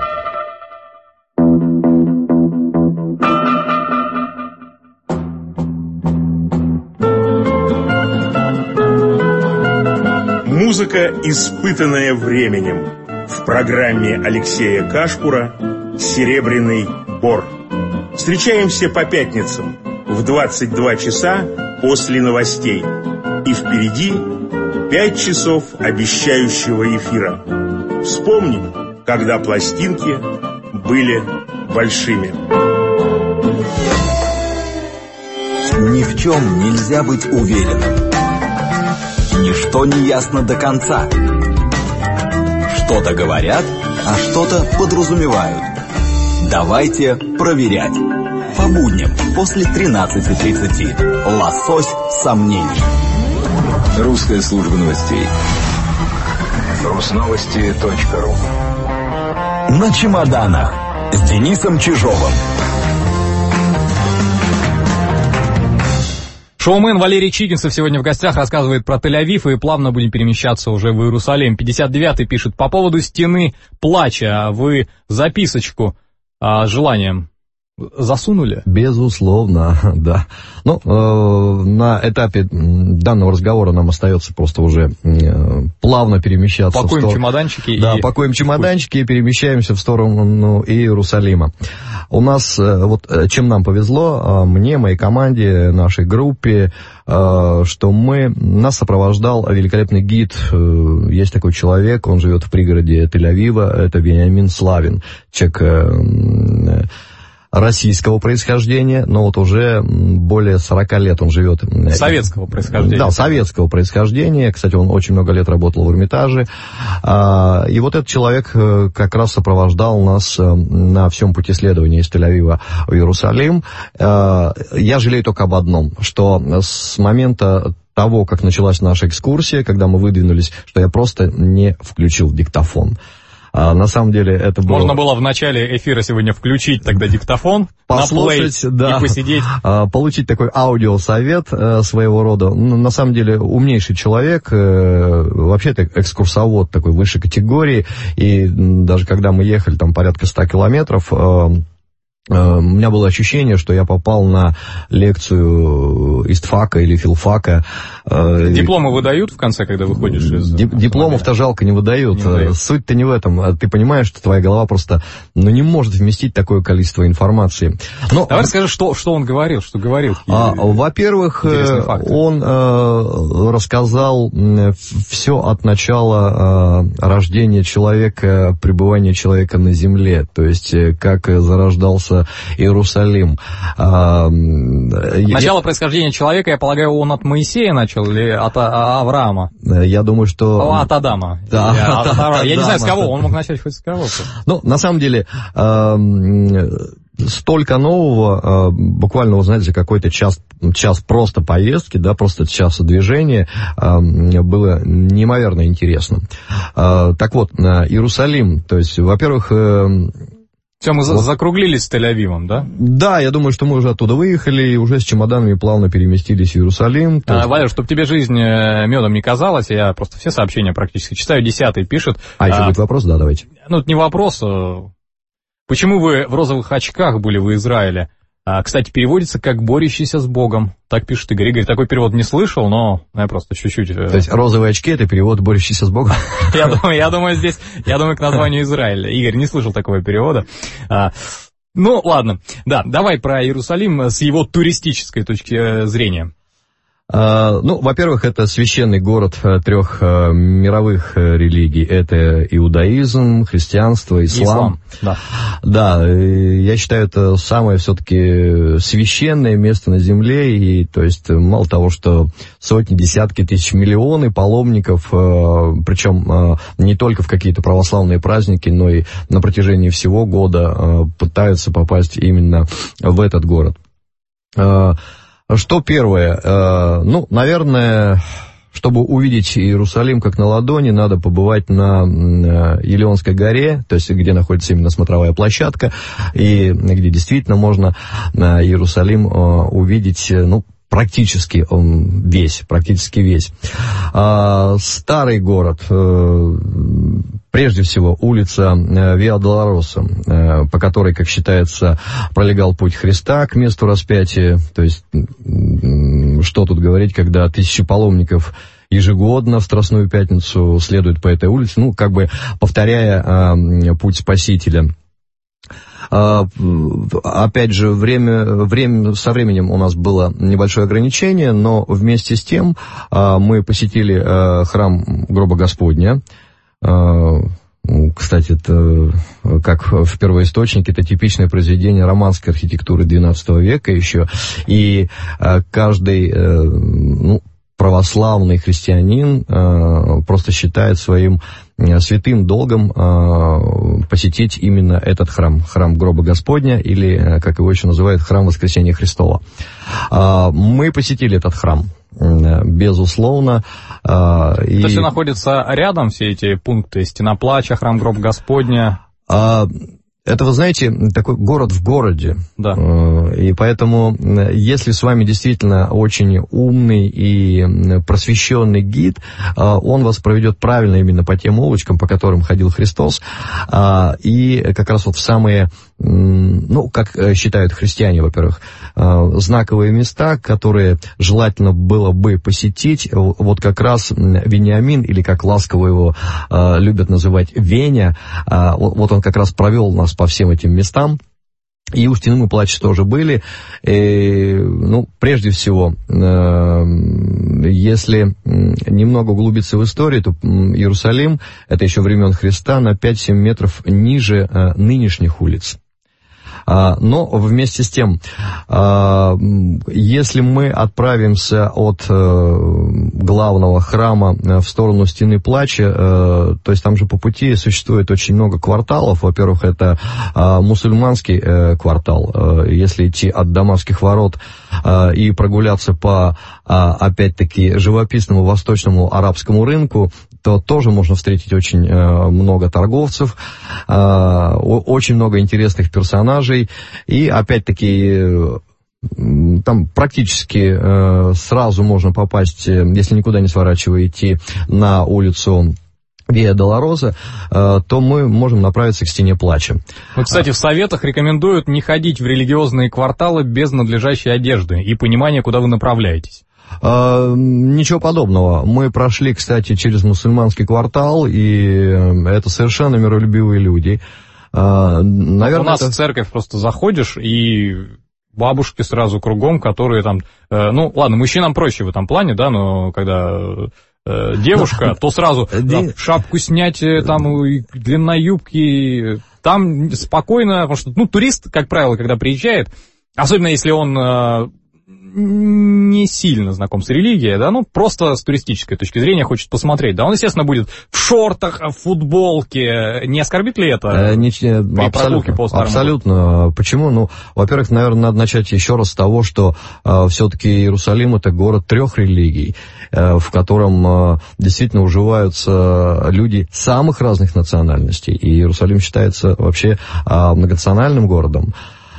I: Музыка, испытанная временем. В программе Алексея Кашпура «Серебряный бор». Встречаемся по пятницам в двадцать два часа после новостей. И впереди пять часов обещающего эфира. Вспомним, когда пластинки были большими.
B: Ни в чем нельзя быть уверенным. Ничто не ясно до конца. Что-то говорят, а что-то подразумевают. Давайте проверять. По будням после тринадцати тридцати. Лосось сомнений.
H: Русская служба новостей. Русновости точка ру.
B: На чемоданах с Денисом Чижовым.
C: Шоумен Валерий Чигинцев сегодня в гостях, рассказывает про Тель-Авив, и плавно будем перемещаться уже в Иерусалим. пятьдесят девятый пишет: по поводу стены плача, вы записочку а, желанием засунули?
D: Безусловно, да. Ну, э, на этапе данного разговора нам остается просто уже э, плавно перемещаться.
C: Пакуем
D: в сторону...
C: чемоданчики.
D: Да,
C: и...
D: пакуем чемоданчики и перемещаемся в сторону Иерусалима. У нас, э, вот чем нам повезло, э, мне, моей команде, нашей группе, э, что мы, нас сопровождал великолепный гид. Э, есть такой человек, он живет в пригороде Тель-Авива, это Вениамин Славин, человек... Э, российского происхождения, но вот уже более сорока лет он живет.
C: Советского происхождения.
D: Да, советского происхождения. Кстати, он очень много лет работал в Эрмитаже. И вот этот человек как раз сопровождал нас на всем пути следования из Тель-Авива в Иерусалим. Я жалею только об одном, что с момента того, как началась наша экскурсия, когда мы выдвинулись, что я просто не включил диктофон. А, на самом деле это было...
C: Можно было в начале эфира сегодня включить тогда диктофон,
D: послушать,
C: на плей,
D: да,
C: и посидеть.
D: А, получить такой аудиосовет а, своего рода. Ну, на самом деле умнейший человек, а, вообще это экскурсовод такой высшей категории, и даже когда мы ехали там порядка ста километров... А, у меня было ощущение, что я попал на лекцию истфака или филфака.
C: Дипломы выдают в конце, когда выходишь из...
D: Дипломов-то жалко не выдают. не выдают. Суть-то не в этом. Ты понимаешь, что твоя голова просто ну, не может вместить такое количество информации. Но...
C: Давай расскажи, что, что он говорил, что говорил.
D: А, во-первых, он э, рассказал все от начала э, рождения человека, пребывания человека на земле. То есть, как зарождался Иерусалим. А,
C: Начало я... происхождения человека, я полагаю, он от Моисея начал или от а- Авраама?
D: Я думаю, что...
C: О, от Адама.
D: Да,
C: Или,
D: от,
C: от, от,
D: от,
C: я
D: от
C: не знаю, с кого,
D: Адама.
C: он мог начать хоть с кого.
D: Ну, на самом деле... А, столько нового, буквально, вы знаете, за какой-то час, час просто поездки, да, просто час движения, было неимоверно интересно. Так вот, Иерусалим, то есть, во-первых...
C: Все, мы вот. закруглились с Тель-Авивом, да?
D: Да, я думаю, что мы уже оттуда выехали и уже с чемоданами плавно переместились в Иерусалим.
C: А, есть... Валер, чтобы тебе жизнь медом не казалась, я просто все сообщения практически читаю. Десятый пишет.
D: А, еще а, будет вопрос? Да, давайте.
C: Ну, это не вопрос. Почему вы в розовых очках были в Израиле? А, кстати, переводится как «борющийся с Богом». Так пишет Игорь. Игорь, такой перевод не слышал, но я просто чуть-чуть...
D: То есть розовые очки — это перевод «борющийся с Богом»?
C: Я думаю, я думаю, здесь, я думаю, к названию Израиля. Игорь не слышал такого перевода. А, ну, ладно. Да, давай про Иерусалим с его туристической точки зрения.
D: Uh, ну, во-первых, это священный город трех uh, мировых uh, религий. Это иудаизм, христианство, ислам.
C: Ислам, да.
D: Да, я считаю, это самое все-таки священное место на земле. И, то есть, мало того, что сотни, десятки тысяч, миллионы паломников, uh, причем uh, не только в какие-то православные праздники, но и на протяжении всего года uh, пытаются попасть именно в этот город. Uh, Что первое? Ну, наверное, чтобы увидеть Иерусалим как на ладони, надо побывать на Елеонской горе, то есть где находится именно смотровая площадка, и где действительно можно Иерусалим увидеть, ну, практически он весь, практически весь. Старый город, прежде всего, улица Виа-Долороса, по которой, как считается, пролегал путь Христа к месту распятия. То есть, что тут говорить, когда тысячи паломников ежегодно в Страстную Пятницу следуют по этой улице, ну, как бы повторяя путь Спасителя. Опять же, время, время, со временем у нас было небольшое ограничение, но вместе с тем мы посетили храм Гроба Господня. Кстати, это, как в первоисточнике, это типичное произведение романской архитектуры двенадцатого века еще. И каждый, ну, православный христианин э, просто считает своим э, святым долгом э, посетить именно этот храм, храм Гроба Господня, или, э, как его еще называют, храм Воскресения Христова. Э, мы посетили этот храм, э, безусловно. Э,
C: То
D: и...
C: есть находятся рядом все эти пункты: Стена Плача, храм Гроба Господня?
D: Э, Это, вы знаете, такой город в городе.
C: Да.
D: И поэтому, если с вами действительно очень умный и просвещенный гид, он вас проведет правильно именно по тем улочкам, по которым ходил Христос, и как раз вот в самые, ну, как считают христиане, во-первых, знаковые места, которые желательно было бы посетить, вот как раз Вениамин, или как ласково его любят называть Веня, вот он как раз провел нас по всем этим местам. И у Стены Плача тоже были. И, ну, прежде всего, э, если немного углубиться в историю, то Иерусалим, это еще времен Христа, на пять-семь метров ниже э, нынешних улиц. Но вместе с тем, если мы отправимся от главного храма в сторону Стены Плача, то есть там же по пути существует очень много кварталов. Во-первых, это мусульманский квартал. Если идти от Дамасских ворот и прогуляться по, опять-таки, живописному восточному арабскому рынку, то тоже можно встретить очень э, много торговцев, э, очень много интересных персонажей. И, опять-таки, э, там практически э, сразу можно попасть, э, если никуда не сворачивая, идти на улицу Виа-Долороса, э, то мы можем направиться к Стене Плача.
C: Вот, кстати, в советах рекомендуют не ходить в религиозные кварталы без надлежащей одежды и понимания, куда вы направляетесь.
D: Uh, ничего подобного. Мы прошли, кстати, через мусульманский квартал, и это совершенно миролюбивые люди. Uh, наверное,
C: у нас
D: это...
C: в церковь просто заходишь, и бабушки сразу кругом, которые там... Э, ну, ладно, мужчинам проще в этом плане, да, но когда... э, девушка, то сразу там, шапку снять, там, длинноюбки, там спокойно, потому что, ну, турист, как правило, когда приезжает, особенно если он э, не сильно знаком с религией, да, ну, просто с туристической точки зрения хочет посмотреть, да, он, естественно, будет в шортах, в футболке. Не оскорбит ли это?
D: Э, не, не, абсолютно, по абсолютно. Почему? Ну, во-первых, наверное, надо начать еще раз с того, что э, все-таки Иерусалим — это город трех религий, э, в котором э, действительно уживаются люди самых разных национальностей, и Иерусалим считается вообще э, многонациональным городом.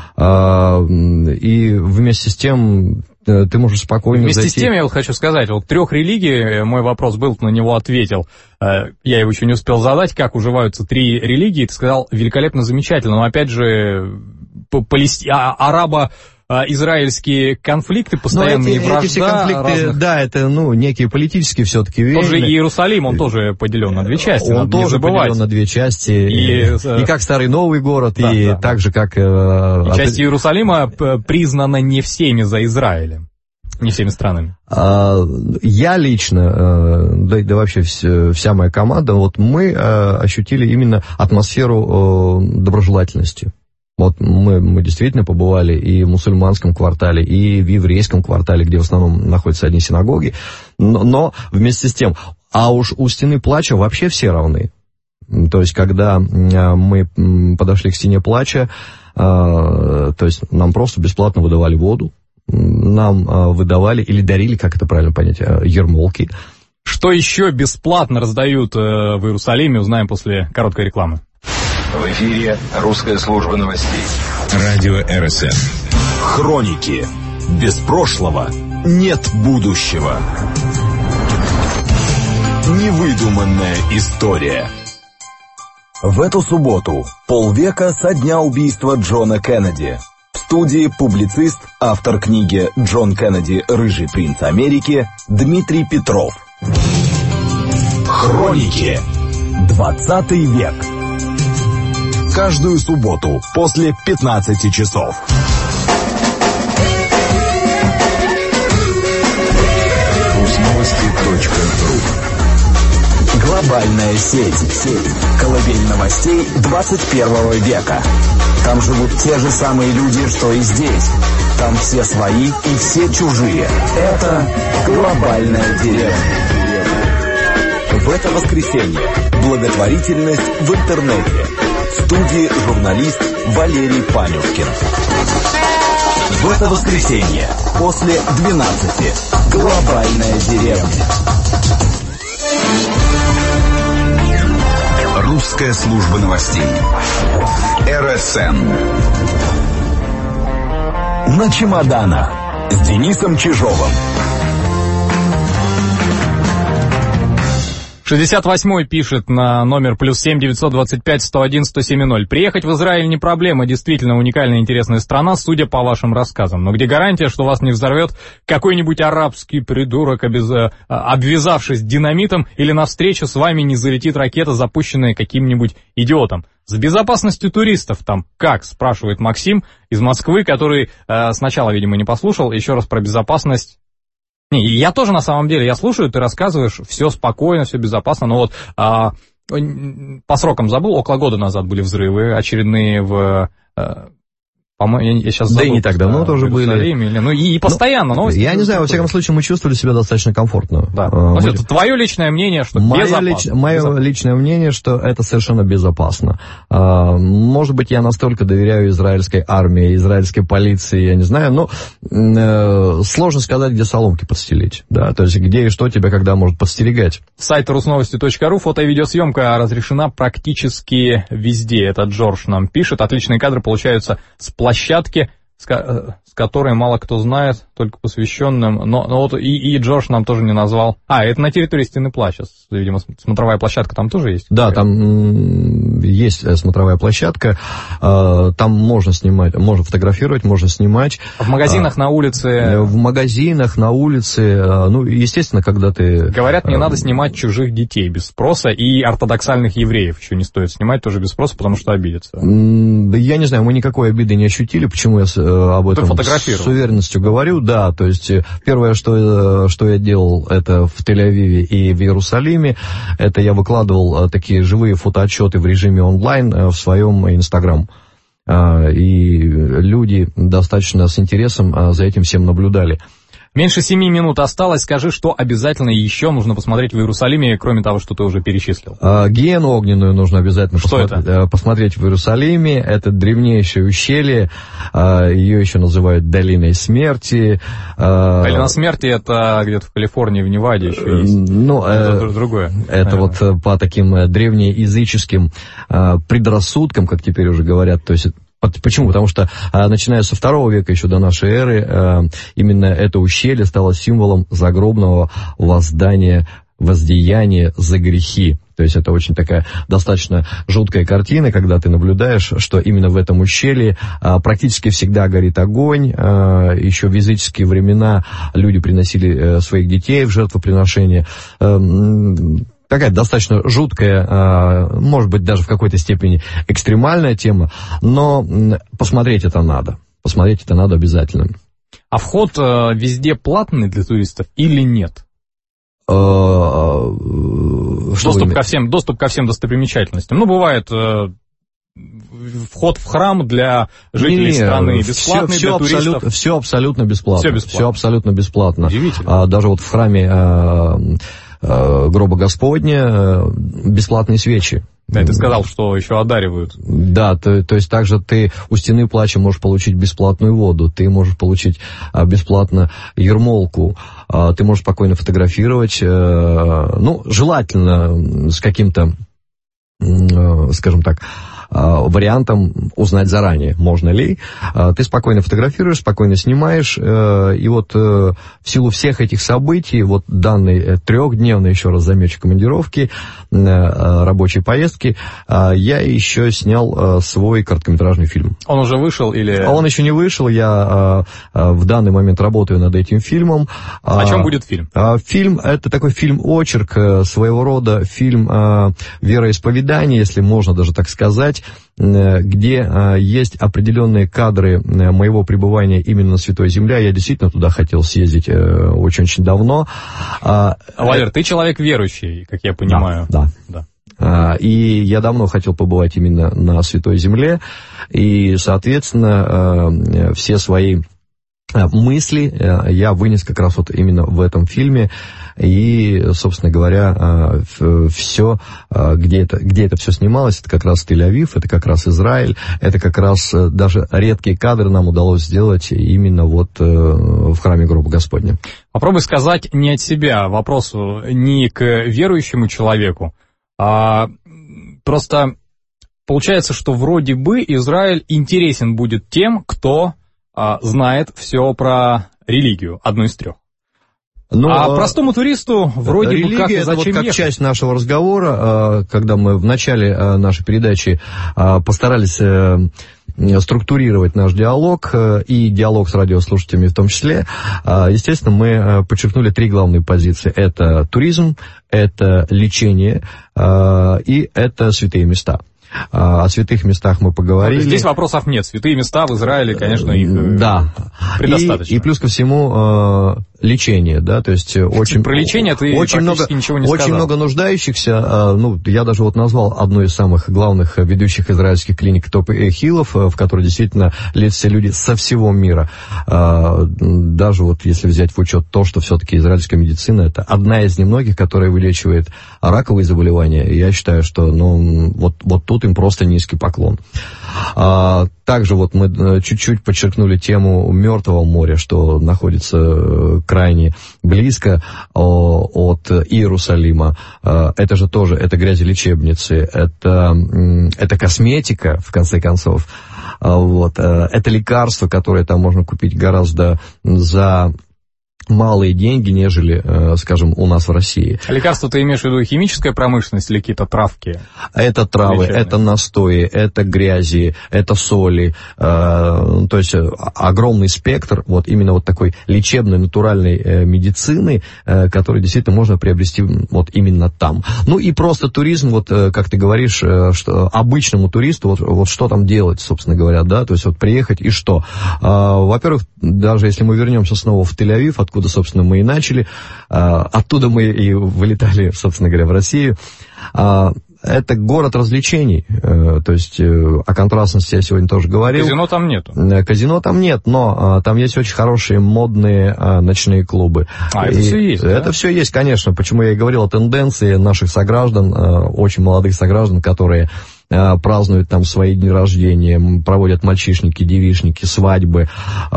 D: И вместе с тем ты можешь спокойно
C: Вместе
D: зайти...
C: с тем я вот хочу сказать, вот трех религий, мой вопрос был, на него ответил. Я его еще не успел задать, как уживаются три религии. Ты сказал великолепно, замечательно, но опять же, палести... арабо... израильские конфликты, постоянные
D: эти,
C: вражда.
D: Эти все конфликты, разных... да, это, ну, некие политические все-таки вещи.
C: Тот же Иерусалим, он тоже поделен на две части,
D: он тоже поделен на две части. И, и, и как старый новый город, да, и да, так же, как... Э,
C: и часть Иерусалима признана не всеми за Израилем. Не всеми странами.
D: Я лично, да, да вообще вся моя команда, вот мы ощутили именно атмосферу доброжелательности. Вот мы, мы действительно побывали и в мусульманском квартале, и в еврейском квартале, где в основном находятся одни синагоги, но, но вместе с тем, а уж у Стены Плача вообще все равны. То есть, когда мы подошли к Стене Плача, то есть нам просто бесплатно выдавали воду, нам выдавали или дарили, как это правильно понять, ермолки.
C: Что еще бесплатно раздают в Иерусалиме, узнаем после короткой рекламы.
H: В эфире русская служба новостей. Радио эр эс эн.
G: Хроники Без прошлого нет будущего. Невыдуманная история.
B: В эту субботу полвека со дня убийства Джона Кеннеди. В студии публицист, автор книги «Джон Кеннеди. Рыжий принц Америки» Дмитрий Петров. Хроники. двадцатый век. Каждую субботу после пятнадцати часов.
H: Русновости точка ру.
F: Глобальная сеть. Сеть. Колыбель новостей двадцать первого века. Там живут те же самые люди, что и здесь. Там все свои и все чужие. Это глобальная деревня.
B: В это воскресенье благотворительность в интернете. В студии журналист Валерий Панюшкин. В это воскресенье после двенадцати. Глобальная деревня.
H: Русская служба новостей. эр эс эн.
B: На чемоданах с Денисом Чижовым.
C: шестьдесят восьмой пишет на номер плюс семь девятьсот двадцать пять сто один сто семь ноль. Приехать в Израиль не проблема, действительно уникальная и интересная страна, судя по вашим рассказам. Но где гарантия, что вас не взорвет какой-нибудь арабский придурок, обез... обвязавшись динамитом, или навстречу с вами не залетит ракета, запущенная каким-нибудь идиотом? С безопасностью туристов там как, спрашивает Максим из Москвы, который э, сначала, видимо, не послушал. Еще раз про безопасность. Не, я тоже на самом деле, я слушаю, ты рассказываешь, все спокойно, все безопасно, но вот а, по срокам забыл, около года назад были взрывы очередные в... А, по-моему, я сейчас
D: забыл. Да и не так давно
C: да,
D: тоже были.
C: Или, ну и, и постоянно
D: ну,
C: новости.
D: Я не знаю, во всяком случае, мы чувствовали себя достаточно комфортно.
C: Да.
D: А,
C: мы... Это твое личное мнение, что
D: мое
C: безопасно.
D: Лич... Мое безопасно. личное мнение, что это совершенно безопасно. А, может быть, я настолько доверяю израильской армии, израильской полиции, я не знаю, но э, сложно сказать, где соломки подстелить. Да? То есть, где и что тебя когда может подстерегать.
C: Сайт русновости точка ру, фото- и видеосъемка разрешена практически везде. Это Джордж нам пишет. Отличные кадры получаются с площадки, с, с которой мало кто знает, только посвященным. Но, но вот и, и Джордж нам тоже не назвал. А, это на территории Стены Плача. Видимо, смотровая площадка там тоже есть?
D: Да, там м- есть смотровая площадка. Э, там можно снимать, можно фотографировать, можно снимать.
C: В магазинах а, на улице?
D: В магазинах, на улице. Э, ну, естественно, когда ты...
C: Говорят, не э, надо снимать чужих детей без спроса, и ортодоксальных евреев еще не стоит снимать тоже без спроса, потому что обидятся.
D: М- да я не знаю, мы никакой обиды не ощутили, почему я об этом с уверенностью говорю, да, то есть первое, что, что я делал, это в Тель-Авиве и в Иерусалиме, это я выкладывал такие живые фотоотчеты в режиме онлайн в своем Инстаграм, и люди достаточно с интересом за этим всем наблюдали.
C: Меньше семи минут осталось. Скажи, что обязательно еще нужно посмотреть в Иерусалиме, кроме того, что ты уже перечислил.
D: А, гиену огненную нужно обязательно
C: что
D: посмотреть,
C: это?
D: посмотреть в Иерусалиме. Это древнейшее ущелье. А, ее еще называют Долиной Смерти. А,
C: Долина Смерти — это где-то в Калифорнии, в Неваде еще есть.
D: Ну,
C: это э, другое.
D: Это наверное. Вот по таким древнеязыческим а, предрассудкам, как теперь уже говорят, то есть... Почему? Потому что, а, начиная со второго века еще до нашей эры, а, именно это ущелье стало символом загробного воздания, воздеяния за грехи. То есть это очень такая достаточно жуткая картина, когда ты наблюдаешь, что именно в этом ущелье а, практически всегда горит огонь. А, еще в языческие времена люди приносили а, своих детей в жертвоприношение. А, Такая достаточно жуткая, может быть, даже в какой-то степени экстремальная тема, но посмотреть это надо. Посмотреть это надо обязательно.
C: А вход везде платный для туристов или нет? Доступ ко всем, доступ ко всем достопримечательностям. Ну, бывает... Вход в храм для жителей
D: не,
C: страны бесплатный,
D: все,
C: для
D: все
C: туристов?
D: Абсолютно, все абсолютно бесплатно.
C: Все бесплатно.
D: Все абсолютно бесплатно.
C: Удивительно.
D: А, даже вот в храме а, а, гроба Господня а, бесплатные свечи.
C: Да, ты сказал, что еще одаривают.
D: Да, то, то есть также ты у Стены Плача можешь получить бесплатную воду, ты можешь получить а, бесплатно ермолку, а, ты можешь спокойно фотографировать. А, ну, желательно с каким-то, а, скажем так, вариантом узнать заранее, можно ли. Ты спокойно фотографируешь, спокойно снимаешь, и вот в силу всех этих событий, вот данной трехдневной, еще раз замечу, командировки, рабочей поездки, я еще снял свой короткометражный фильм.
C: Он уже вышел или...
D: Он еще не вышел, я в данный момент работаю над этим фильмом.
C: О чем будет фильм?
D: Фильм, это такой фильм-очерк, своего рода фильм вероисповедания, если можно даже так сказать, где есть определенные кадры моего пребывания именно на Святой Земле. Я действительно туда хотел съездить очень-очень давно.
C: Валер, ты человек верующий, как я понимаю.
D: Да, да. да. И я давно хотел побывать именно на Святой Земле, и, соответственно, все свои мысли я вынес как раз вот именно в этом фильме. И, собственно говоря, все, где это, где это все снималось, это как раз Тель-Авив, это как раз Израиль, это как раз даже редкие кадры нам удалось сделать именно вот в храме гроба Господня.
C: Попробуй сказать не от себя, вопросу не к верующему человеку, а просто получается, что вроде бы Израиль интересен будет тем, кто а, знает все про религию, одну из трех.
D: Но,
C: а простому туристу вроде бы как и
D: это
C: зачем
D: вот как
C: ехать?
D: Часть нашего разговора, когда мы в начале нашей передачи постарались структурировать наш диалог и диалог с радиослушателями в том числе, естественно, мы подчеркнули три главные позиции. Это туризм, это лечение и это святые места. О святых местах мы поговорили.
C: Здесь вопросов нет. Святые места в Израиле, конечно, их
D: да.
C: предостаточно.
D: И, и плюс ко всему э, лечение, да, то есть очень...
C: Про лечение ты
D: очень много,
C: ничего не
D: очень
C: сказал.
D: много нуждающихся, э, ну, я даже вот назвал одну из самых главных ведущих израильских клиник Топ-Хиллов, в которой действительно лечатся люди со всего мира. Э, даже вот если взять в учет то, что все-таки израильская медицина это одна из немногих, которая вылечивает раковые заболевания, и я считаю, что, ну, вот, вот тут им просто низкий поклон. А, также вот мы чуть-чуть подчеркнули тему Мертвого моря, что находится крайне близко о, от Иерусалима. А, это же тоже, это грязелечебницы, это, это косметика, в конце концов. А, вот, это лекарства, которые там можно купить гораздо за малые деньги, нежели, скажем, у нас в России.
C: Лекарства ты имеешь в виду химическая промышленность или какие-то травки?
D: Это травы,
C: лечебные?
D: Это настои, это грязи, это соли. Э, то есть огромный спектр вот именно вот такой лечебной, натуральной э, медицины, э, которую действительно можно приобрести вот именно там. Ну и просто туризм, вот э, как ты говоришь, э, что обычному туристу, вот, вот что там делать, собственно говоря, да, то есть вот приехать и что? Э, во-первых, даже если мы вернемся снова в Тель-Авив, откуда, собственно, мы и начали, оттуда мы и вылетали, собственно говоря, в Россию. Это город развлечений, то есть о контрастности я сегодня тоже говорил.
C: Казино там нету.
D: Казино там нет, но там есть очень хорошие модные ночные клубы.
C: А, это
D: и
C: все есть,
D: Это
C: да?
D: все есть, конечно. Почему я и говорил о тенденции наших сограждан, очень молодых сограждан, которые празднуют там свои дни рождения, проводят мальчишники, девичники, свадьбы.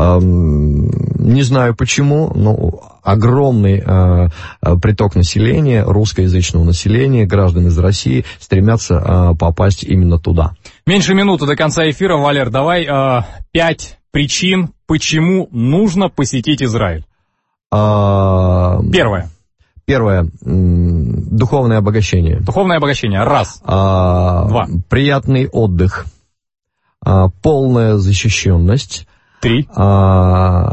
D: Не знаю почему, но огромный приток населения, русскоязычного населения, граждан из России стремятся попасть именно туда.
C: Меньше минуты до конца эфира, Валер, давай э, пять причин, почему нужно посетить Израиль.
D: А...
C: Первое.
D: Первое. Духовное обогащение.
C: Духовное обогащение. Раз.
D: А,
C: Два.
D: Приятный отдых. А, полная защищенность.
C: Три.
D: А,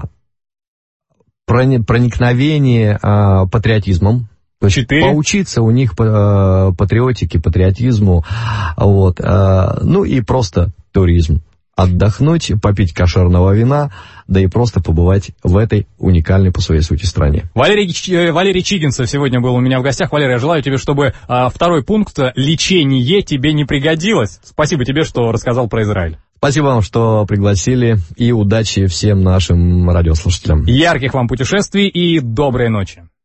D: проникновение а, патриотизмом. То есть
C: Четыре.
D: Поучиться у них а, патриотике, патриотизму. Вот, а, ну и просто туризм. Отдохнуть, попить кошерного вина, да и просто побывать в этой уникальной по своей сути стране.
C: Валерий, Валерий Чигинцев сегодня был у меня в гостях. Валерий, я желаю тебе, чтобы а, второй пункт лечение тебе не пригодилось. Спасибо тебе, что рассказал про Израиль.
D: Спасибо вам, что пригласили, и удачи всем нашим радиослушателям.
C: Ярких вам путешествий и доброй ночи.